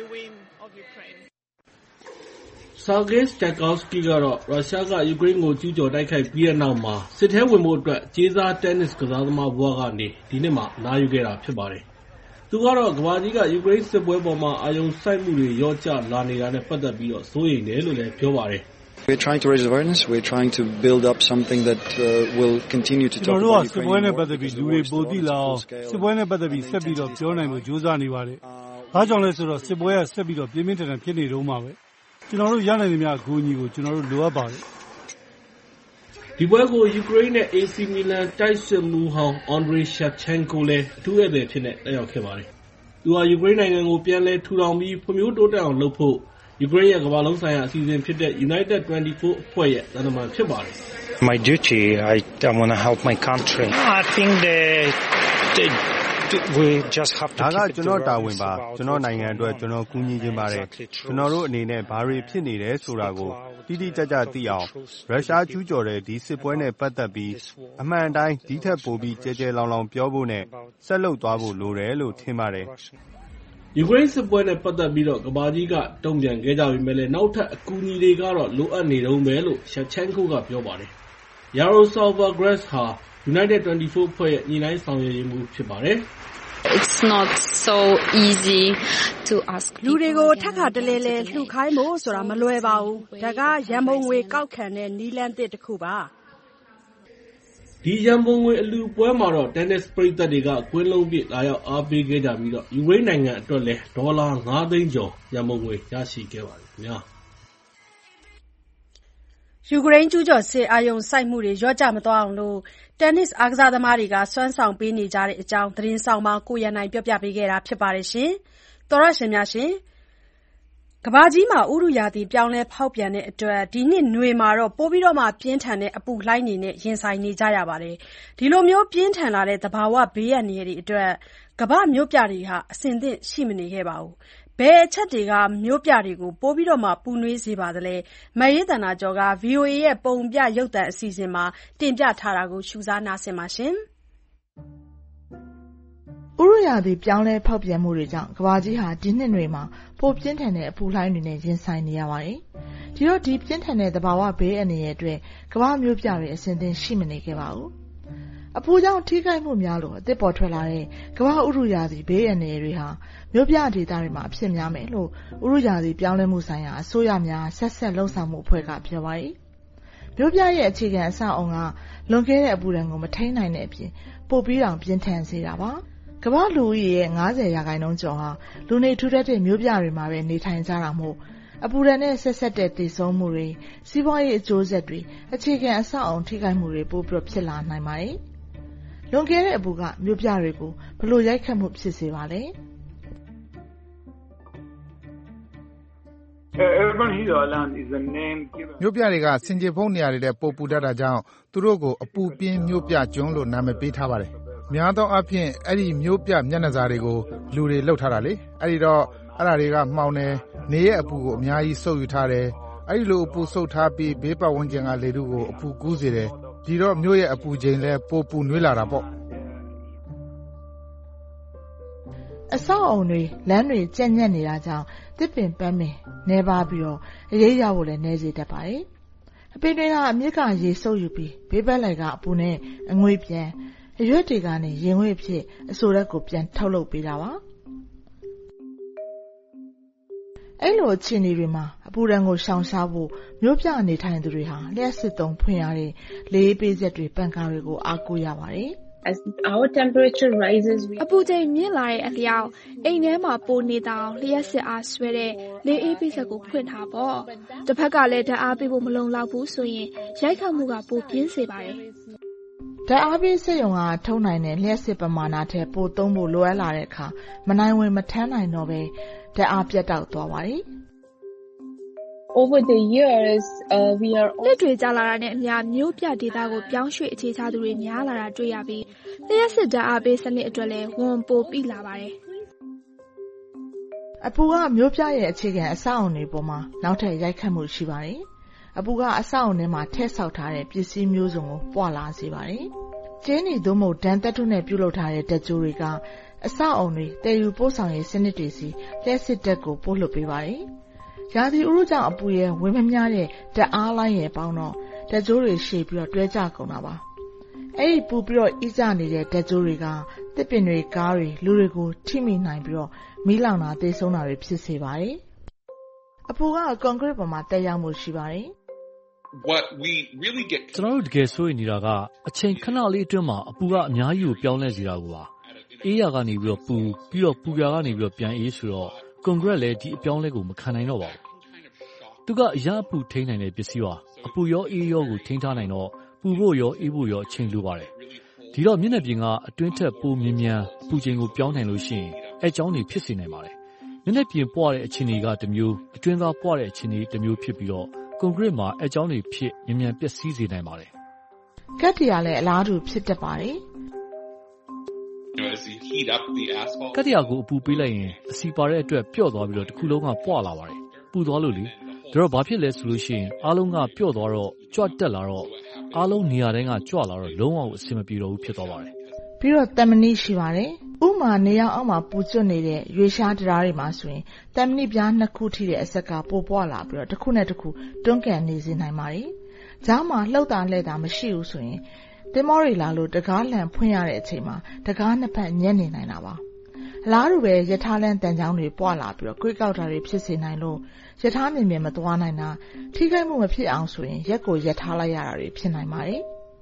။ Sergei Stakhovsky ကတော့ရုရှားကယူကရိန်းကိုကျူးကျော်တိုက်ခိုက်ပြီးတဲ့နောက်မှာစစ်ထဲဝင်ဖို့အတွက်ကြေးစား tennis ကစားသမားဘဝကနေဒီနှစ်မှာအနားယူခဲ့တာဖြစ်ပါတယ်။သူကတော့ကမ္ဘာကြီးကယူကရိန်းစစ်ပွဲပေါ်မှာအာရုံစိုက်မှုတွေရော့ကျလာနေတာနဲ့ပတ်သက်ပြီးတော့စိုးရိမ်တယ်လို့လည်းပြောပါတယ်။ We're trying to raise awareness. We're trying to build up something that uh, will continue to talk about Ukraine. စစ်ပွဲနဲ့ပတ်သက်ပြီးလူတွေပိုသိလာအောင်စစ်ပွဲနဲ့ပတ်သက်ပြီးဆက်ပြီးတော့ပြောနိုင်ဖို့ကြိုးစားနေပါတယ်။ဘာကြောင့်လဲဆိုတော့စစ်ပွဲကဆက်ပြီးတော့ပြင်းပြင်းထန်ထန်ဖြစ်နေတော့မှာပဲ။ကျွန်တော်တို့ရနိုင်သမျှအကူအညီကိုကျွန်တော်တို့လိုအပ်ပါတယ်။ဒီပွဲကိုယူကရိန်းနဲ့ အေစီ Milan တိုက်စစ်မှူးဟောင်း Andriy Shevchenko လည်းအထူးဧည့်သည်ဖြစ်နေတက်ရောက်ခဲ့ပါတယ်။သူဟာယူကရိန်းနိုင်ငံကိုပြန်လည်ထူထောင်ပြီးဖွံ့ဖြိုးတိုးတက်အောင်လုပ်ဖို့ယူကရိန်းရဲ့ကမ္ဘာလုံးဆိုင်ရာအစီအစဉ်ဖြစ်တဲ့ United twenty-four အဖွဲ့ရဲ့သံတမန်ဖြစ်ပါတယ်။ My duty, I I want to help my country. I think that we just have to ဒါကကျွန်တော်တာဝန်ပါကျွန်တော်နိုင်ငံအတွက်ကျွန်တော်ကူညီခြင်းပါတယ်ကျွန်တော်တို့အနေနဲ့ဘာတွေဖြစ်နေတယ်ဆိုတာကိုတိတိကျကျသိအောင်ရုရှားကျူးကျော်တဲ့ဒီစစ်ပွဲနဲ့ပတ်သက်ပြီးအမှန်တိုင်းဒီထက်ပိုပြီးကြဲကြဲလောင်လောင်ပြောဖို့နဲ့ဆက်လုပ်သွားဖို့လိုတယ်လို့ထင်ပါတယ်ယူကရိန်းစစ်ပွဲနဲ့ပတ်သက်ပြီးတော့ကမ္ဘာကြီးကတုံ့ပြန်ခဲ့ကြပြီမဲ့လည်းနောက်ထပ်အကူအညီတွေကတော့လိုအပ်နေတုန်းပဲလို့ Shevchenko ကပြောပါတယ်။ Yaroslav Grass ဟာ United twenty-four ဖွဲ့ရဲ့ညီနိုင်ဆောင်ရွက်ရေးမှူးဖြစ်ပါတယ်။ It's not so easy to ask လူတွေကိုထပ်ခါတလဲလဲလှူခိုင်းဖို့ဆိုတာမလွယ်ပါဘူး။ဒါကရန်ပုံငွေကောက်ခံတဲ့နည်းလမ်းသစ်တစ်ခုပါ။ဒီရန်ပုံငွေအလှူပွဲမှာတော့ tennis ပရိသတ်တွေကကွင်းလုံးပြည့်လာရောက်အားပေးခဲ့ကြပြီးတော့ယူကရိန်းနိုင်ငံအတွက်လည်းဒေါ်လာငါးသိန်းကျော်ရန်ပုံငွေရရှိခဲ့ပါတယ်ခင်ဗျာ။ယူကရိန်းကျူးကျော်စစ်အာရုံစိုက်မှုတွေလျော့ကျမသွားအောင်လို့တင်းနစ်အားကစားသမားတွေကစွမ်းဆောင်ပေးနေကြတဲ့အကြောင်းသတင်းဆောင်မကိုရန်နိုင်ပြောပြပေးခဲ့တာဖြစ်ပါတယ်ရှင်။သောရရှင်များရှင်ကဘာကြီးမှာဥရုရာသီပြောင်းလဲဖောက်ပြန်တဲ့အတွက်ဒီနှစ်နွေမှာတော့ပိုပြီးတော့မှပြင်းထန်တဲ့အပူလှိုင်းနေနဲ့ရင်ဆိုင်နေကြရပါတယ်။ဒီလိုမျိုးပြင်းထန်လာတဲ့သဘာဝဘေးအန္တရာယ်တွေအတွက်ကမ္ဘာမြို့ပြတွေဟာအဆင်သင့်ရှိမနေခဲ့ပါဘူး။ဘယ်အချက်တွေကမြို့ပြတွေကိုပိုပြီးတော့မှပူနွေးစေပါသလဲ။မရေးတနာကျော်က ဗီအိုအေ ရဲ့ပုံပြရုပ်သံအစီအစဉ်မှာတင်ပြထားတာကိုရှုစားနားဆင်ပါရှင်။ဥရုရာသီပြောင်းလဲဖောက်ပြန်မှုတွေကြောင့်ကမ္ဘာကြီးဟာဒီနှစ်တွေမှာပိုပြင်းထန်တဲ့အပူလှိုင်းတွေနဲ့ရင်ဆိုင်နေရပါတယ်။ဒီတော့ဒီပြင်းထန်တဲ့သဘာဝဘေးအန္တရာယ်အတွက်ကမ္ဘာမြို့ပြတွေအဆင်သင့်ရှိမနေခဲ့ပါဘူး။အပူကြောင့်ထိခိုက်မှုများလို့အသစ်ပေါ်ထွက်လာတဲ့ကမ္ဘာဥရုရာသီဘေးအန္တရာယ်တွေဟာမြို့ပြဒေသတွေမှာအဖြစ်များမယ်လို့ဥရုရာသီပြောင်းလဲမှုဆိုင်ရာအစိုးရများဆက်ဆက်လှုံ့ဆော်မှုအဖွဲ့ကပြောပါတယ်။မြို့ပြရဲ့အခြေခံအဆောက်အအုံကလွန်ကဲတဲ့အပူဒဏ်ကိုမထိန်းနိုင်တဲ့အပြင်ပိုပြီးတောင်ပြင်းထန်စေတာပါ။ကမ္ဘာလူဦးရေရဲ့ငါးဆယ်ရာခိုင်နှုန်းကျော်ဟာလူနေထူထပ်တဲ့မြို့ပြတွေမှာပဲနေထိုင်ကြတာမို့အပူဒဏ်နဲ့ဆက်ဆက်တဲ့သေဆုံးမှုတွေစီးပွားရေးအကျိုးဆက်တွေအခြေခံအဆောက်အအုံထိခိုက်မှုတွေပိုပြီးဖြစ်လာနိုင်ပါတယ်။လွန်ကဲတဲ့အပူကမြို့ပြတွေကိုဘယ်လိုရိုက်ခတ်မှုဖြစ်စေပါလဲ။မြို့ပြတွေကဆင်ခြေဖုံးနေရာတွေနဲ့ပိုပူတတ်တာကြောင့်သူတို့ကိုအပူပြင်းမြို့ပြကျွန်းလို့နာမည်ပေးထားပါတယ်။များသောအားဖြင့်အဲ့ဒီမြို့ပြမျက်နှာစာတွေကိုလူတွေလှုပ်ထားတာလေ။အဲ့ဒီတော့အဲ့ဒါတွေကမှောင်တယ်နေရဲ့အပူကိုအများကြီးစုပ်ယူထားတယ်။အဲ့ဒီလိုအပူစုပ်ထားပြီးဘေးပတ်ဝန်းကျင်ကလေထုကိုအပူကူးစေတယ်။ဒီတော့မြို့ရဲ့အပူချိန်လည်းပိုပူနွေးလာတာပေါ့။အဆောက်အအုံတွေလမ်းတွေကျက်ညက်နေတာကြောင့်တစ်ပင်ပန်းပင်နေပါပြီးတော့အရေးရဖို့လည်းနေစေတတ်ပါတယ်။အပင်တွေကအမြစ်ကရေစုပ်ယူပြီးဘေးပတ်လိုက်ကအပူနဲ့အငွေ့ပြန်အရွက်တွေကနေရင်ငွေ့ဖြစ်အဆိုရက်ကိုပြန်ထုတ်လုပ်ပေးတာပါ။အဲ့လိုအခြေအနေတွေမှာအပူဒဏ်ကိုရှောင်ရှားဖို့မြို့ပြနေထိုင်သူတွေဟာလျှက်စစ်သုံးဖွင့်ရတဲ့လေးပေးချက်တွေပန်ကာတွေကိုအားကိုးရပါတယ်။ As our temperature rises အပူချိန်မြင့်လာတဲ့အလျောက်အိမ်ထဲမှာပိုနေတာအောင်လျှက်စစ်အားဆွဲတဲ့လေးအေးပိစက်ကိုဖွင့်ထားပေါ့။တစ်ဖက်ကလည်းဓာတ်အားပေးဖို့မလုံလောက်ဘူးဆိုရင်ရိုက်ခတ်မှုကပိုပြင်းစေပါတယ်။ဓာတ်အားပေးစက်ရုံကထုံနိုင်တဲ့လျှက်စစ်ပမာဏထက်ပိုသုံးဖို့လိုအပ်လာတဲ့အခါမနိုင်ဝင်မထမ်းနိုင်တော့ပဲဓာတ်အားပြတ်တောက်သွားပါတယ်။ Over the years, uh, we are လက်တွေကျလာတာနဲ့အမျှမြို့ပြဒေသကိုပြောင်းရွှေ့အခြေချသူတွေများလာတာတွေ့ရပြီးလျှက်စစ်ဓာတ်အားပေးစနစ်အတွက်လည်းဝန်ပိုပိလာပါတယ်။အပူကမြို့ပြရဲ့အခြေခံအဆောက်အအုံတွေပေါ်မှာနောက်ထပ်ရိုက်ခတ်မှုရှိပါတယ်။အပူကအဆောက်အအုံထဲမှာထည့်ဆောက်ထားတဲ့ပစ္စည်းမျိုးစုံကိုပွာလာစေပါတယ်။ကျင်းနေသို့မဟုတ်ဒန်တက်ထုနဲ့ပြုလုပ်ထားတဲ့တက်ကြိုးတွေကအဆောက်အအုံတွေတည်ယူပို့ဆောင်ရေးစနစ်တွေစီလျှက်စစ်တက်ကိုပို့လွှတ်ပေးပါတယ်။ရာသီဥတုကြောင့်အပူရဲ့ဝင်းမများတဲ့ဓာတ်အားလိုင်းရဲ့ပေါင်းတော့တက်ကြိုးတွေရှည်ပြီးတော့တွဲကျကုန်တာပါ။အဲ့ဒီပူပြီးတော့အီးကျနေတဲ့တက်ကြိုးတွေကတစ်ပင်တွေကားတွေလူတွေကိုထိမိနိုင်ပြီးတော့မီးလောင်တာသေဆုံးတာတွေဖြစ်စေပါတယ်။အပူကကွန်ကရစ်ပေါ်မှာတက်ရောက်မှုရှိပါတယ်။ What we really get ကျွန်တော်တို့တကယ်ဆိုရင်နေတာကအချိန်ခဏလေးအတွင်းမှာအပူကအများကြီးကိုပြောင်းလဲစေတာကိုပါ။အေးရကနေပြီးတော့ပူပြီးတော့ပူရကနေပြီးတော့ပြန်အေးဆိုတော့ကွန်ကရစ်လည်းဒီအပြောင်းလဲကိုမခံနိုင်တော့ပါဘူး။သူကအရာအပူထိန်းနိုင်တဲ့ပစ္စည်းပါအပူရောအေးရောကိုထိန်းထားနိုင်တော့ပူဖို့ရောအေးဖို့ရောအချိန်လိုပါတယ်။ဒီတော့မျက်နှာပြင်ကအတွင်းထက်ပိုမြင်မြန်ပူချိန်ကိုပြောင်းနိုင်လို့ရှိရင်အဲကြောင်းတွေဖြစ်စေနိုင်ပါတယ်။မျက်နှာပြင်ပွားတဲ့အခြေအနေကတစ်မျိုးအတွင်းသားပွားတဲ့အခြေအနေတစ်မျိုးဖြစ်ပြီးတော့ကွန်ကရစ်မှာအဲကြောင်းတွေဖြစ်မြန်မြန်ပျက်စီးစေနိုင်ပါတယ်။ကတ်တရားလည်းအလားတူဖြစ်တတ်ပါတယ်။ကတ္တရာကိုအပူပေးလိုက်ရင်အစီပါတဲ့အတွက်ပျော့သွားပြီးတော့တစ်ခုလုံးကပွာလာပါတယ်။ပူသွားလို့လေ။ဒါတော့ဘာဖြစ်လဲဆိုလို့ရှိရင်အားလုံးကပျော့သွားတော့ကြွတက်လာတော့အားလုံးနေရာတိုင်းကကြွလာတော့လုံးဝအဆင်မပြေတော့ဘူးဖြစ်သွားပါတယ်။ပြီးတော့တမဏိရှိပါတယ်။ဥမာနေရာအောက်မှာပူကျွတ်နေတဲ့ရွေရှားတရားတွေမှာဆိုရင်တမဏိပြားနှစ်ခုထိတဲ့အဆက်ကပိုပွာလာပြီးတော့တစ်ခုနဲ့တစ်ခုတွန်းကန်နေစေနိုင်ပါတယ်။ဂျားမှာလှုပ်တာလှဲ့တာမရှိဘူးဆိုရင်သင်္ဘောတွေလာလို့တကားလန်ဖွင့်ရတဲ့အချိန်မှာတကားနှစ်ဖက်ညှက်နေနိုင်တာပါအလားတူပဲရထားလမ်းတန်ကြောင်းတွေပွားလာပြီးတော့ကွေးကောက်တာတွေဖြစ်စေနိုင်လို့ရထားမြင်မြင်မသွားနိုင်တာထိခိုက်မှုမဖြစ်အောင်ဆိုရင်ရက်ကိုရက်ထားလိုက်ရတာတွေဖြစ်နိုင်ပါတယ်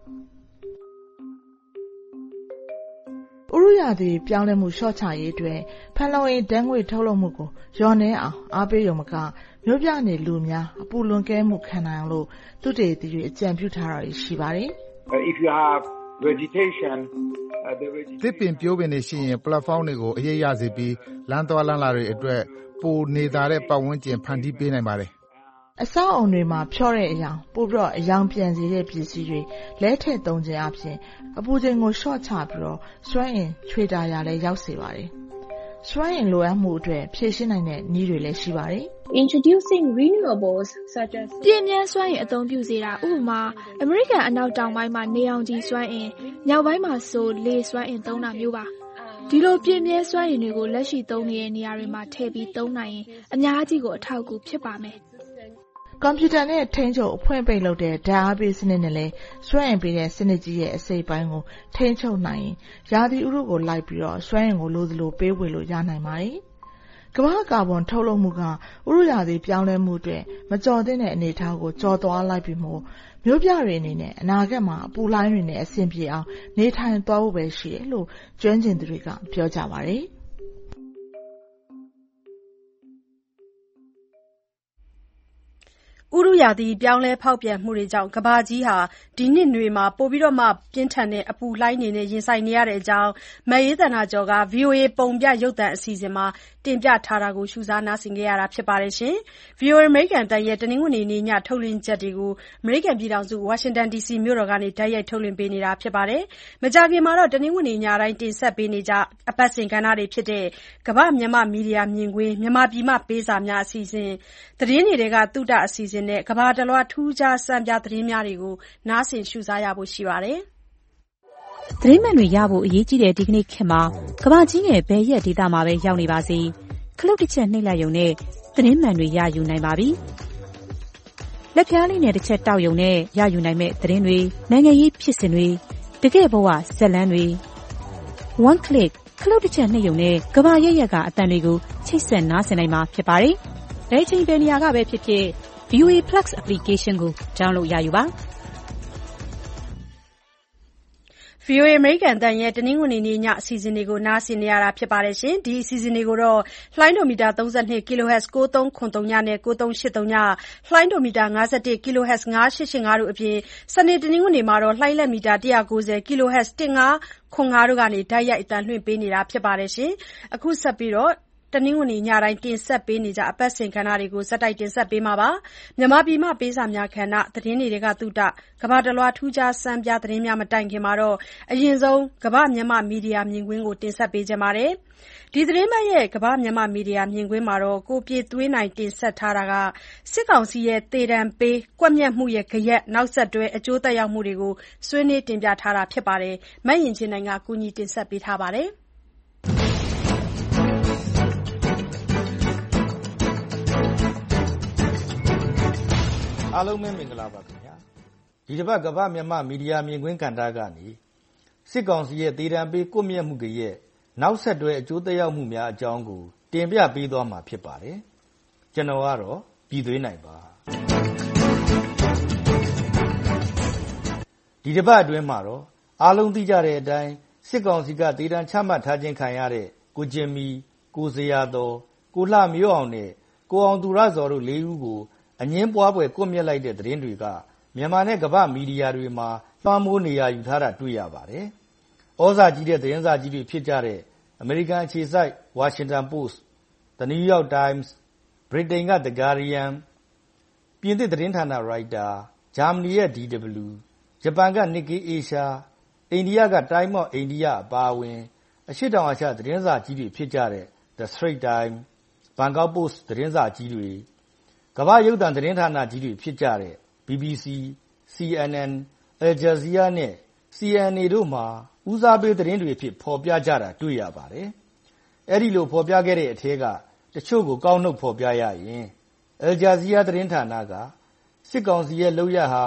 ဥရုရာသီပြောင်းလဲမှုလျှော့ချရေးအတွက်ဖန်လုံအိမ်ဓာတ်ငွေ့ထုတ်လွှတ်မှုကိုလျော့နည်းအောင်အားပေးရုံမကမြို့ပြနေလူများအပူလွန်ကဲမှုခံနိုင်အောင်လို့သူတေသီတွေအကြံပြုထားတာရှိပါတယ် If you have vegetation uh, the vegetation သစ်ပင်ပြိုးပင်တွေရှိရင် platform တွေကိုအရေးရစေပြီးလမ်းသွားလမ်းလာတွေအတွက်ပိုနေသာတဲ့ပတ်ဝန်းကျင်ဖန်တီးပေးနိုင်ပါတယ်အဆောက်အုံတွေမှာဖြော့တဲ့အယောင်ပို့ပြီးတော့အယောင်ပြန်စေတဲ့ပစ္စည်းတွေလဲထည့်သုံးခြင်းအပြင်အပူချိန်ကိုရှော့ချပြီးတော့စွမ်းအင်ချွေတာရလည်းရောက်စေပါတယ်။စွမ်းအင်လိုအပ်မှုအတွက်ဖြည့်ရှင်းနိုင်တဲ့နည်းတွေလည်းရှိပါတယ်။ Introducing renewables such as ပြင်းပြင်းစွမ်းအင်အသုံးပြုစေတာဥပမာအမေရိကန်အနောက်တောင်ပိုင်းမှာနေအောင်ကြီးစွမ်းအင်မြောက်ပိုင်းမှာဆိုလေစွမ်းအင်သုံးတာမျိုးပါ။ဒီလိုပြင်းပြင်းစွမ်းအင်တွေကိုလက်ရှိသုံးနေတဲ့နေရာတွေမှာထည့်ပြီးသုံးနိုင်ရင်အများကြီးကိုအထောက်အကူဖြစ်ပါမယ်။ကွန်ပျူတာနဲ့ထိန်းချုပ်အဖွင့်ပိတ်လုပ်တဲ့ဓာတ်အားပေးစနစ်နဲ့လည်းစွမ်းအင်ပေးတဲ့စနစ်ကြီးရဲ့အစိတ်ပိုင်းကိုထိန်းချုပ်နိုင်ရင်ရာသီဥတုကိုလိုက်ပြီးတော့စွမ်းအင်ကိုလိုသလိုပေးဝေလို့ရနိုင်ပါတယ်။ကမ္ဘာကာဗွန်ထုတ်လွှတ်မှုကဥရုရာသီပြောင်းလဲမှုအတွက်မကျော်သင့်တဲ့အနေအထားကိုကျော်သွားလိုက်ပြီးမို့မြို့ပြတွေအနေနဲ့အနာဂတ်မှာအပူလိုင်းတွေနဲ့အဆင်ပြေအောင်နေထိုင်သွားဖို့ပဲရှိတယ်လို့ကျွမ်းကျင်သူတွေကပြောကြပါတယ်။ဥရုရာသီပြောင်းလဲဖောက်ပြန်မှုတွေကြောင့်ကမ္ဘာကြီးဟာဒီနှစ်နွေမှာပိုပြီးတော့မှပြင်းထန်တဲ့အပူလှိုင်းတွေနဲ့ရင်ဆိုင်နေရတဲ့အကြောင်းမအေးသန္တာကျော်က ဗွီအိုအေပုံပြရုပ်သံအစီအစဉ်မှာတင်ပြထားတာကိုရှုစားနားဆင်ခဲ့ရတာဖြစ်ပါတယ်ရှင်။ ဗွီအိုအေအမေရိကန်တန်ရဲ့တနင်္ဂနွေနေ့ညထုတ်လွှင့်ချက်တွေကိုအမေရိကန်ပြည်ထောင်စုဝါရှင်တန်ဒီစီမြို့တော်ကနေတိုက်ရိုက်ထုတ်လွှင့်ပေးနေတာဖြစ်ပါတယ်။မကြာခင်မှာတော့တနင်္ဂနွေနေ့ညတိုင်းတင်ဆက်ပေးနေကြအပတ်စဉ်ကဏ္ဍတွေဖြစ်တဲ့ကမ္ဘာမြန်မာမီဒီယာမြင်ကွင်းမြန်မာပြည်မှပေးစာများအစီအစဉ်သတင်းတွေကသုတအစီအစဉ်နဲ့ကမ္ဘာတလွှားထူးခြားစံပြသတင်းများတွေကိုနားဆင်ရှုစားရဖို့ရှိပါတယ်။သတင်းမှန်တွေရဖို့အရေးကြီးတဲ့ဒီကနေ့ခေတ်မှာကမ္ဘာကြီးရဲ့ဘယ်ရက်ဒေသမှာပဲရောက်နေပါစေခလုတ်တစ်ချက်နှိပ်လိုက်ရုံနဲ့သတင်းမှန်တွေရယူနိုင်ပါပြီ။လက်ဖျားလေးနဲ့တစ်ချက်တောက်ရုံနဲ့ရယူနိုင်မဲ့သတင်းတွေနိုင်ငံရေးဖြစ်စဉ်တွေတကယ့်ဘဝဇာတ်လမ်းတွေ one click ခလုတ်တစ်ချက်နှိပ်ရုံနဲ့ကမ္ဘာရဲ့ရက်ကအတန်တွေကိုချိတ်ဆက်နားဆင်နိုင်မှာဖြစ်ပါတယ်။ဘယ်ချိန်ဘယ်နေရာကပဲဖြစ်ဖြစ်ဗီအိုအေ Plus application ကို download ရယူပါ။ဗွီအိုအေအမေရိကန်တန်ရဲ့တနင်္ဂနွေနေ့ညအစီအစဉ်တွေကိုနားဆင်နေရတာဖြစ်ပါတယ်ရှင်။ဒီအစီအစဉ်တွေကိုတော့လှိုင်းဒိုမီတာသုံး၂ kHz ကိုသုံးခွန်သုံးညနဲ့ကိုသုံးရှစ်သုံးညလှိုင်းဒိုမီတာ၅၁ kHz ၅ရှစ်ရှစ်ငါးတို့အပြင်စနေတနင်္ဂနွေမှာတော့လှိုင်းလက်မီတာ၁၉၀ kHz ၁၅ခွန်၅တို့ကနေဓာတ်ရိုက်အသံလွှင့်ပေးနေတာဖြစ်ပါတယ်ရှင်။အခုဆက်ပြီးတော့တနင်္ဂနွေညတိုင်းတင်ဆက်ပေးနေကြအပတ်စဉ်ကဏ္ဍတွေကိုစက်တိုက်တင်ဆက်ပေးမှာပါမြန်မာပြည်မှပေးစာများခဏသတင်းတွေကသုတကမ္ဘာတလွှားထူးခြားစံပြသတင်းများမတိုင်ခင်မှာတော့အရင်ဆုံးကမ္ဘာမြန်မာမီဒီယာမြင်ကွင်းကိုတင်ဆက်ပေးကြပါမယ်ဒီသတင်းပတ်ရဲ့ကမ္ဘာမြန်မာမီဒီယာမြင်ကွင်းမှာတော့ကိုပြေသွေးနိုင်တင်ဆက်ထားတာကစစ်ကောင်စီရဲ့တေတံပေးကွက်မြက်မှုရဲ့ကြရက်နောက်ဆက်တွဲအကျိုးသက်ရောက်မှုတွေကိုဆွေးနွေးတင်ပြထားတာဖြစ်ပါတယ်မတ်ရင်ချင်းနိုင်ကကူညီတင်ဆက်ပေးထားပါတယ်အားလုံးပဲမင်္ဂလာပါခင်ဗျာဒီတစ်ပတ်ကမ္ဘာမြန်မာမီဒီယာမြင်ကွင်းကဏ္ဍကနေစစ်ကောင်စီရဲ့ဒေသပေးကွပ်မျက်မှုတွေရဲ့နောက်ဆက်တွဲအကျိုးသက်ရောက်မှုများအကြောင်းကိုတင်ပြပေးသွားမှာဖြစ်ပါတယ်ကျွန်တော်ကတော့ပြည်သွေးနိုင်ပါဒီတစ်ပတ်အတွင်းမှာတော့အားလုံးသိကြတဲ့အတိုင်းစစ်ကောင်စီကဒေသချမှတ်ထားခြင်းခံရတဲ့ကိုကျင်မီကိုဇေယျတော်ကိုလှမျိုးအောင်နဲ့ကိုအောင်သူရဇော်တို့လေးဦးကိုအငင်းပွားပွဲကွပ်မျက်လိုက်တဲ့သတင်းတွေကမြန်မာနဲ့ကမ္ဘာမီဒီယာတွေမှာလွှမ်းမိုးနေရယူထားတာတွေ့ရပါတယ်။ဩဇာကြီးတဲ့သတင်းစာကြီးတွေဖြစ်ကြတဲ့အမေရိကန်အခြေစိုက် Washington Post, The New York Times, ဗြိတိန်က The Guardian, ပြင်သစ်သတင်းဌာန Reuters, ဂျာမနီရဲ့ ဒီ ဒဗလျူ, ဂျပန်က Nikkei Asia, အိန္ဒိယက Time of India အပါအဝင်အရှေ့တောင်အာရှသတင်းစာကြီးတွေဖြစ်ကြတဲ့ The Straits Times, Bangkok Post သတင်းစာကြီးတွေကမ္ဘာရုပ်သံသတင်းဌာနကြီးတွေဖြစ်ကြတဲ့ ဘီဘီစီ, စီ အန် အန်, Al Jazeera နဲ့ စီ အန် အေ တို့မှာဦးစားပေးသတင်းတွေဖြစ်ဖော်ပြကြတာတွေ့ရပါတယ်။အဲဒီလိုဖော်ပြခဲ့တဲ့အထက်ကတချို့ကိုကောက်နှုတ်ဖော်ပြရရင် Al Jazeera သတင်းဌာနကစစ်ကောင်စီရဲ့လုပ်ရဟာ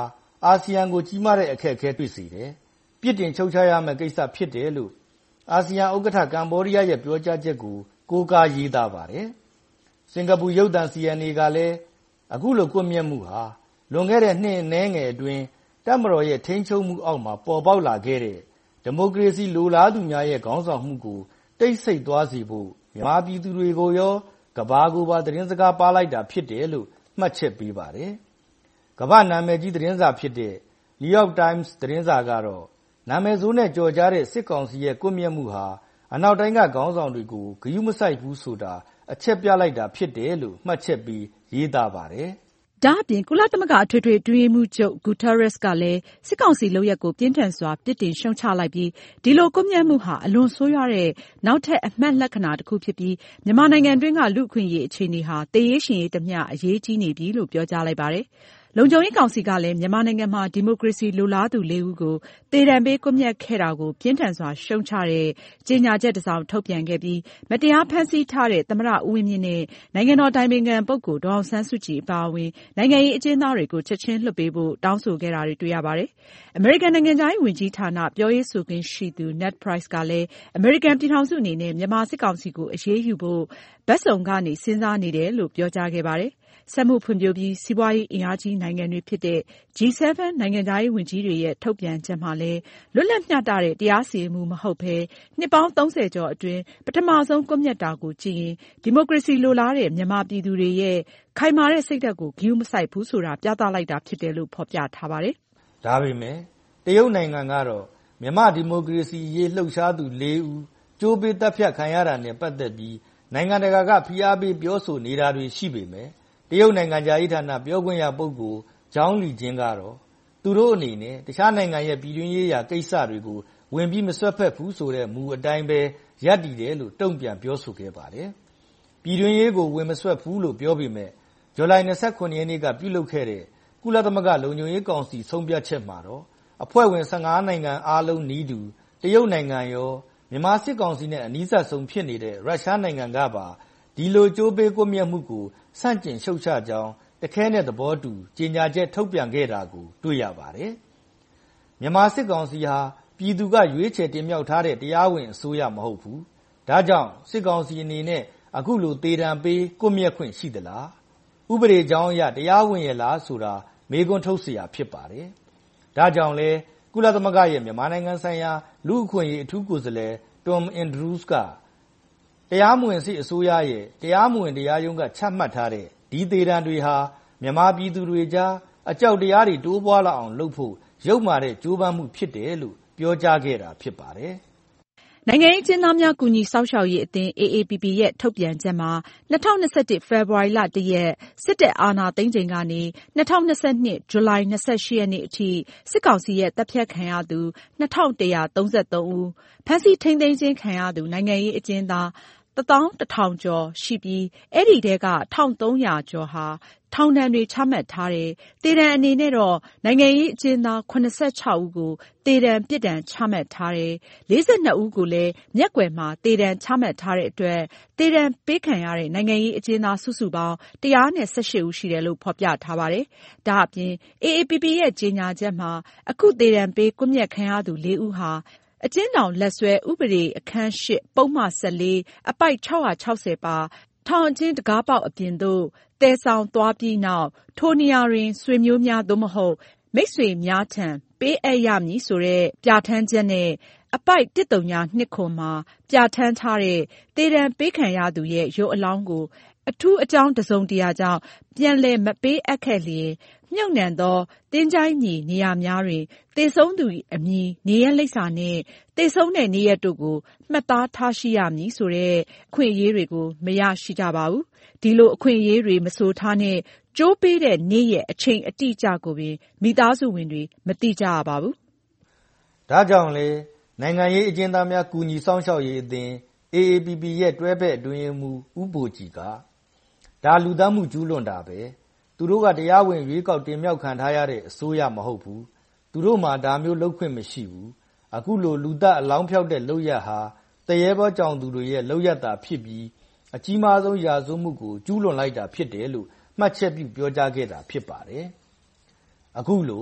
အာဆီယံကိုကြီးမားတဲ့အခက်အခဲတွေ့စေတယ်။ပြစ်တင်ချုပ်ချရမယ့်ကိစ္စဖြစ်တယ်လို့အာဆီယံဥက္ကဋ္ဌကမ္ဘောဒီးယားရဲ့ပြောကြားချက်ကိုကိုးကားရေးသားပါတယ်။စင်ကာပူရုပ်သံ C N A ကလည်းအခုလိုကွပ်မျက်မှုဟာလွန်ခဲ့တဲ့နှစ်အနည်းငယ်အတွင်းတပ်မတော်ရဲ့ထိန်းချုပ်မှုအောက်မှာပေါ်ပေါက်လာခဲ့တဲ့ဒီမိုကရေစီလိုလားသူများရဲ့ခေါင်းဆောင်မှုကိုတိတ်ဆိတ်သွားစေဖို့မြန်မာပြည်သူတွေကိုရောကမ္ဘာကိုပါသတင်းစကားပါလိုက်တာဖြစ်တယ်လို့မှတ်ချက်ပေးပါတယ်။ကမ္ဘာနာမည်ကြီးသတင်းစာဖြစ်တဲ့ New York Times သတင်းစာကတော့နာမည်ဆိုးနဲ့ကြော်ကြားတဲ့စစ်ကောင်စီရဲ့ကွပ်မျက်မှုဟာအနောက်တိုင်းကခေါင်းဆောင်တွေကိုဂရုမစိုက်ဘူးဆိုတာအချက်ပြလိုက်တာဖြစ်တယ်လို့မှတ်ချက်ပြီးရေးသားပါတယ်။ဒါအပြင်ကုလသမဂ္ဂအထွေထွေအတွင်းရေးမှူးချုပ်ဂူတာရက်စ်ကလည်းစစ်ကောင်စီလုပ်ရပ်ကိုပြင်းထန်စွာပြစ်တင်ရှုံချလိုက်ပြီးဒီလိုကွပ်မျက်မှုဟာအလွန်ဆိုးရွားတဲ့နောက်ထပ်အမှတ်လက္ခဏာတစ်ခုဖြစ်ပြီးမြန်မာနိုင်ငံတွင်းကလူ့အခွင့်အရေးအခြေအနေဟာသေရေးရှင်ရေးတမျှအရေးကြီးနေပြီလို့ပြောကြားလိုက်ပါတယ်။လုံခြုံရေးကောင်စီကလည်းမြန်မာနိုင်ငံမှာဒီမိုကရေစီလိုလားသူလေးဦးကိုသေဒဏ်ပေးကွပ်မျက်ခဲ့တာကိုပြင်းထန်စွာရှုံချတဲ့ကြေညာချက်တစ်စောင်ထုတ်ပြန်ခဲ့ပြီးမတရားဖမ်းဆီးထားတဲ့သမ္မတဦးဝင်းမြင့်နဲ့နိုင်ငံတော်တိုင်ပင်ခံပုဂ္ဂိုလ်ဒေါ်အောင်ဆန်းစုကြည်အပါအဝင်နိုင်ငံရေးအကျဉ်းသားတွေကိုချက်ချင်းလွှတ်ပေးဖို့တောင်းဆိုခဲ့တာတွေတွေ့ရပါတယ်။အမေရိကန်နိုင်ငံသားရေးဝန်ကြီးဌာနပြောရေးဆိုခွင့်ရှိသူ Ned Price ကလည်းအမေရိကန်ပြည်ထောင်စုအနေနဲ့မြန်မာစစ်ကောင်စီကိုအရေးယူဖို့ဘက်စုံကနေစဉ်းစားနေတယ်လို့ပြောကြားခဲ့ပါတယ်။စက်မှုဖွံ့ဖြိုးပြီးစီးပွားရေးအင်အားကြီးနိုင်ငံတွေဖြစ်တဲ့ G ဆဗန် နိုင်ငံသားရေးဝန်ကြီးတွေရဲ့ထုတ်ပြန်ချက်မှာလည်းလွတ်လပ်မျှတတဲ့တရားစီရင်မှုမဟုတ်ဘဲနှစ်ပေါင်းသုံးဆယ်ကျော်အတွင်းပထမဆုံးကွပ်မျက်တာကိုကြည့်ရင်ဒီမိုကရေစီလိုလားတဲ့မြန်မာပြည်သူတွေရဲ့ခိုင်မာတဲ့စိတ်ဓာတ်ကိုဂရုမစိုက်ဘူးဆိုတာပြသလိုက်တာဖြစ်တယ်လို့ဖော်ပြထားပါတယ်။ဒါပေမဲ့တရုတ်နိုင်ငံကတော့မြန်မာဒီမိုကရေစီရေးလှုပ်ရှားသူလေးဦးကြိုးပေးတပ်ဖြတ်ခံရတာနဲ့ပတ်သက်ပြီးနိုင်ငံတကာကဖိအားပေးပြောဆိုနေတာတွေရှိပေမဲ့တရုတ်နိုင်ငံသားရေးဌာနပြောခွင့်ရပုဂ္ဂိုလ်ဂျောင်းလီကျင်းကတော့သူတို့အနေနဲ့တခြားနိုင်ငံရဲ့ပြည်တွင်းရေးရာကိစ္စတွေကိုဝင်ပြီးမဆွတ်ဖက်ဘူးဆိုတဲ့မူအတိုင်းပဲရပ်တည်တယ်လို့တုံ့ပြန်ပြောဆိုခဲ့ပါတယ်။ပြည်တွင်းရေးကိုဝင်မဆွတ်ဘူးလို့ပြောပေမဲ့ဇူလိုင်၂၇ရက်နေ့ကပြုလုပ်ခဲ့တဲ့ကုလသမဂ္ဂလုံခြုံရေးကောင်စီဆုံးဖြတ်ချက်မှာတော့အဖွဲ့ဝင်၁၅နိုင်ငံအားလုံးနီးတူတရုတ်နိုင်ငံရောမြန်မာစစ်ကောင်စီနဲ့အနီးစပ်ဆုံးဖြစ်နေတဲ့ရုရှားနိုင်ငံကပါဒီလိုကြိုးပေးကွပ်မျက်မှုကိုဆန့်ကျင်ရှုတ်ချကြောင်းတခဲနဲ့သဘောတူကြေညာချက်ထုတ်ပြန်ခဲ့တာကိုတွေ့ရပါတယ်။မြန်မာစစ်ကောင်စီဟာပြည်သူကရွေးချယ်တင်မြှောက်ထားတဲ့တရားဝင်အစိုးရမဟုတ်ဘူး။ဒါကြောင့်စစ်ကောင်စီအနေနဲ့အခုလိုသေဒဏ်ပေးကွပ်မျက်ခွင့်ရှိသလား။ဥပဒေကြောင်းအရတရားဝင်ရလားဆိုတာမေးခွန်းထုတ်เสียဖြစ်ပါတယ်။ဒါကြောင့်လဲကုလသမဂ္ဂရဲ့မြန်မာနိုင်ငံဆိုင်ရာလူ့အခွင့်အရေးအထူးကိုယ်စားလှယ် Tom Andrews ကတရားမဝင်စစ်အစိုးရရဲ့တရားမဝင်တရားရုံးကချမှတ်ထားတဲ့ဒီသေဒဏ်တွေဟာမြန်မာပြည်သူတွေကြားအကြောက်တရားတွေတိုးပွားလာအောင်လုပ်ဖို့ရုပ်မာတဲ့ကြိုးပမ်းမှုဖြစ်တယ်လို့ပြောကြားခဲ့တာဖြစ်ပါတယ်။နိုင်ငံရေးအကျဉ်းသားများကူညီစောင့်ရှောက်ရေးအသင်း A A P P ရဲ့ထုတ်ပြန်ချက်မှာ၂၀၂၁ဖေဖော်ဝါရီလ၁ရက်စစ်တပ်အာဏာသိမ်းချိန်ကနေ၂၀၂၂ဇူလိုင်၂၈ရက်နေ့အထိစစ်ကောင်စီရဲ့တပ်ဖြတ်ခံရသူ၂၁၃၃ဦးဖမ်းဆီးထိန်းသိမ်းခြင်းခံရသူနိုင်ငံရေးအကျဉ်းသားတသောင်းတစ်ထောင်ကျော်ရှိပြီးအဲ့ဒီထဲကတစ်ထောင်သုံးရာကျော်ဟာထောင်ဒဏ်တွေချမှတ်ထားတယ်။သေဒဏ်အနေနဲ့တော့နိုင်ငံရေးအကျဉ်းသား၇၆ဦးကိုသေဒဏ်ပြစ်ဒဏ်ချမှတ်ထားတယ်။၄၂ဦးကိုလည်းမျက်ကွယ်မှာသေဒဏ်ချမှတ်ထားတဲ့အတွက်သေဒဏ်ပေးခံရတဲ့နိုင်ငံရေးအကျဉ်းသားစုစုပေါင်း၁၁၈ဦးရှိတယ်လို့ဖော်ပြထားပါတယ်။ဒါအပြင် A A P P ရဲ့ကြေညာချက်မှာအခုသေဒဏ်ပေးကွပ်မျက်ခံရသူလေးဦးဟာအကျဉ်းထောင်လက်စွဲဥပဒေအခန်း၈ပုဒ်မ၁၄အပိုဒ်၆၆၀ပါထောင်အကျဉ်းတကားပေါက်အပြင်သို့သယ်ဆောင်သွားပြီးနောက်ထိုနေရာတွင်ဆွေမျိုးများသို့မဟုတ်မိတ်ဆွေများထံပေးအပ်ရမည်ဆိုတဲ့ပြဋ္ဌာန်းချက်နဲ့အပိုဒ်၁၀၂၇မှာပြဋ္ဌာန်းထားတဲ့သေဒဏ်ပေးခံရသူရဲ့ရုပ်အလောင်းကိုအထူးအကြောင်းတစ်စုံတရာကြောင့်ပြန်လည်မပေးအပ်ခဲ့လျင်မြုပ်နှံသောသင်္ချိုင်းမြေနေရာများတွင်သေဆုံးသူအမည်နေရပ်လိပ်စာနှင့်သေဆုံးတဲ့နေရက်တို့ကိုမှတ်သားထားရှိရမည်ဆိုတဲ့အခွင့်အရေးတွေကိုမရရှိကြပါဘူး။ဒီလိုအခွင့်အရေးတွေမဆိုထားနဲ့ကြိုးပေးတဲ့နေ့ရက်အချိန်အတိအကျကိုပင်မိသားစုဝင်တွေမသိကြရပါဘူး။ဒါကြောင့်လေနိုင်ငံရေးအကျဉ်းသားများကူညီဆောင်ရှောက်ရေးအသင်း A A P P ရဲ့တွဲဘက်အတွင်းရေးမှူးဦးဘိုကြည်ကဒါလူသားမှုကျူးလွန်တာပဲသူတို့ကတရားဝင်ရွေးကောက်တင်မြှောက်ခံထားရတဲ့အစိုးရမဟုတ်ဘူးသူတို့မှဒါမျိုးလုပ်ခွင့်မရှိဘူးအခုလိုလူသားအလောင်းဖြောက်တဲ့လုပ်ရဟာတရေဘောကြောင်သူတွေရဲ့လုပ်ရတာဖြစ်ပြီးအကြီးမားဆုံးရာဇဝမှုကိုကျူးလွန်လိုက်တာဖြစ်တယ်လို့မှတ်ချက်ပြုပြောကြားခဲ့တာဖြစ်ပါတယ်အခုလို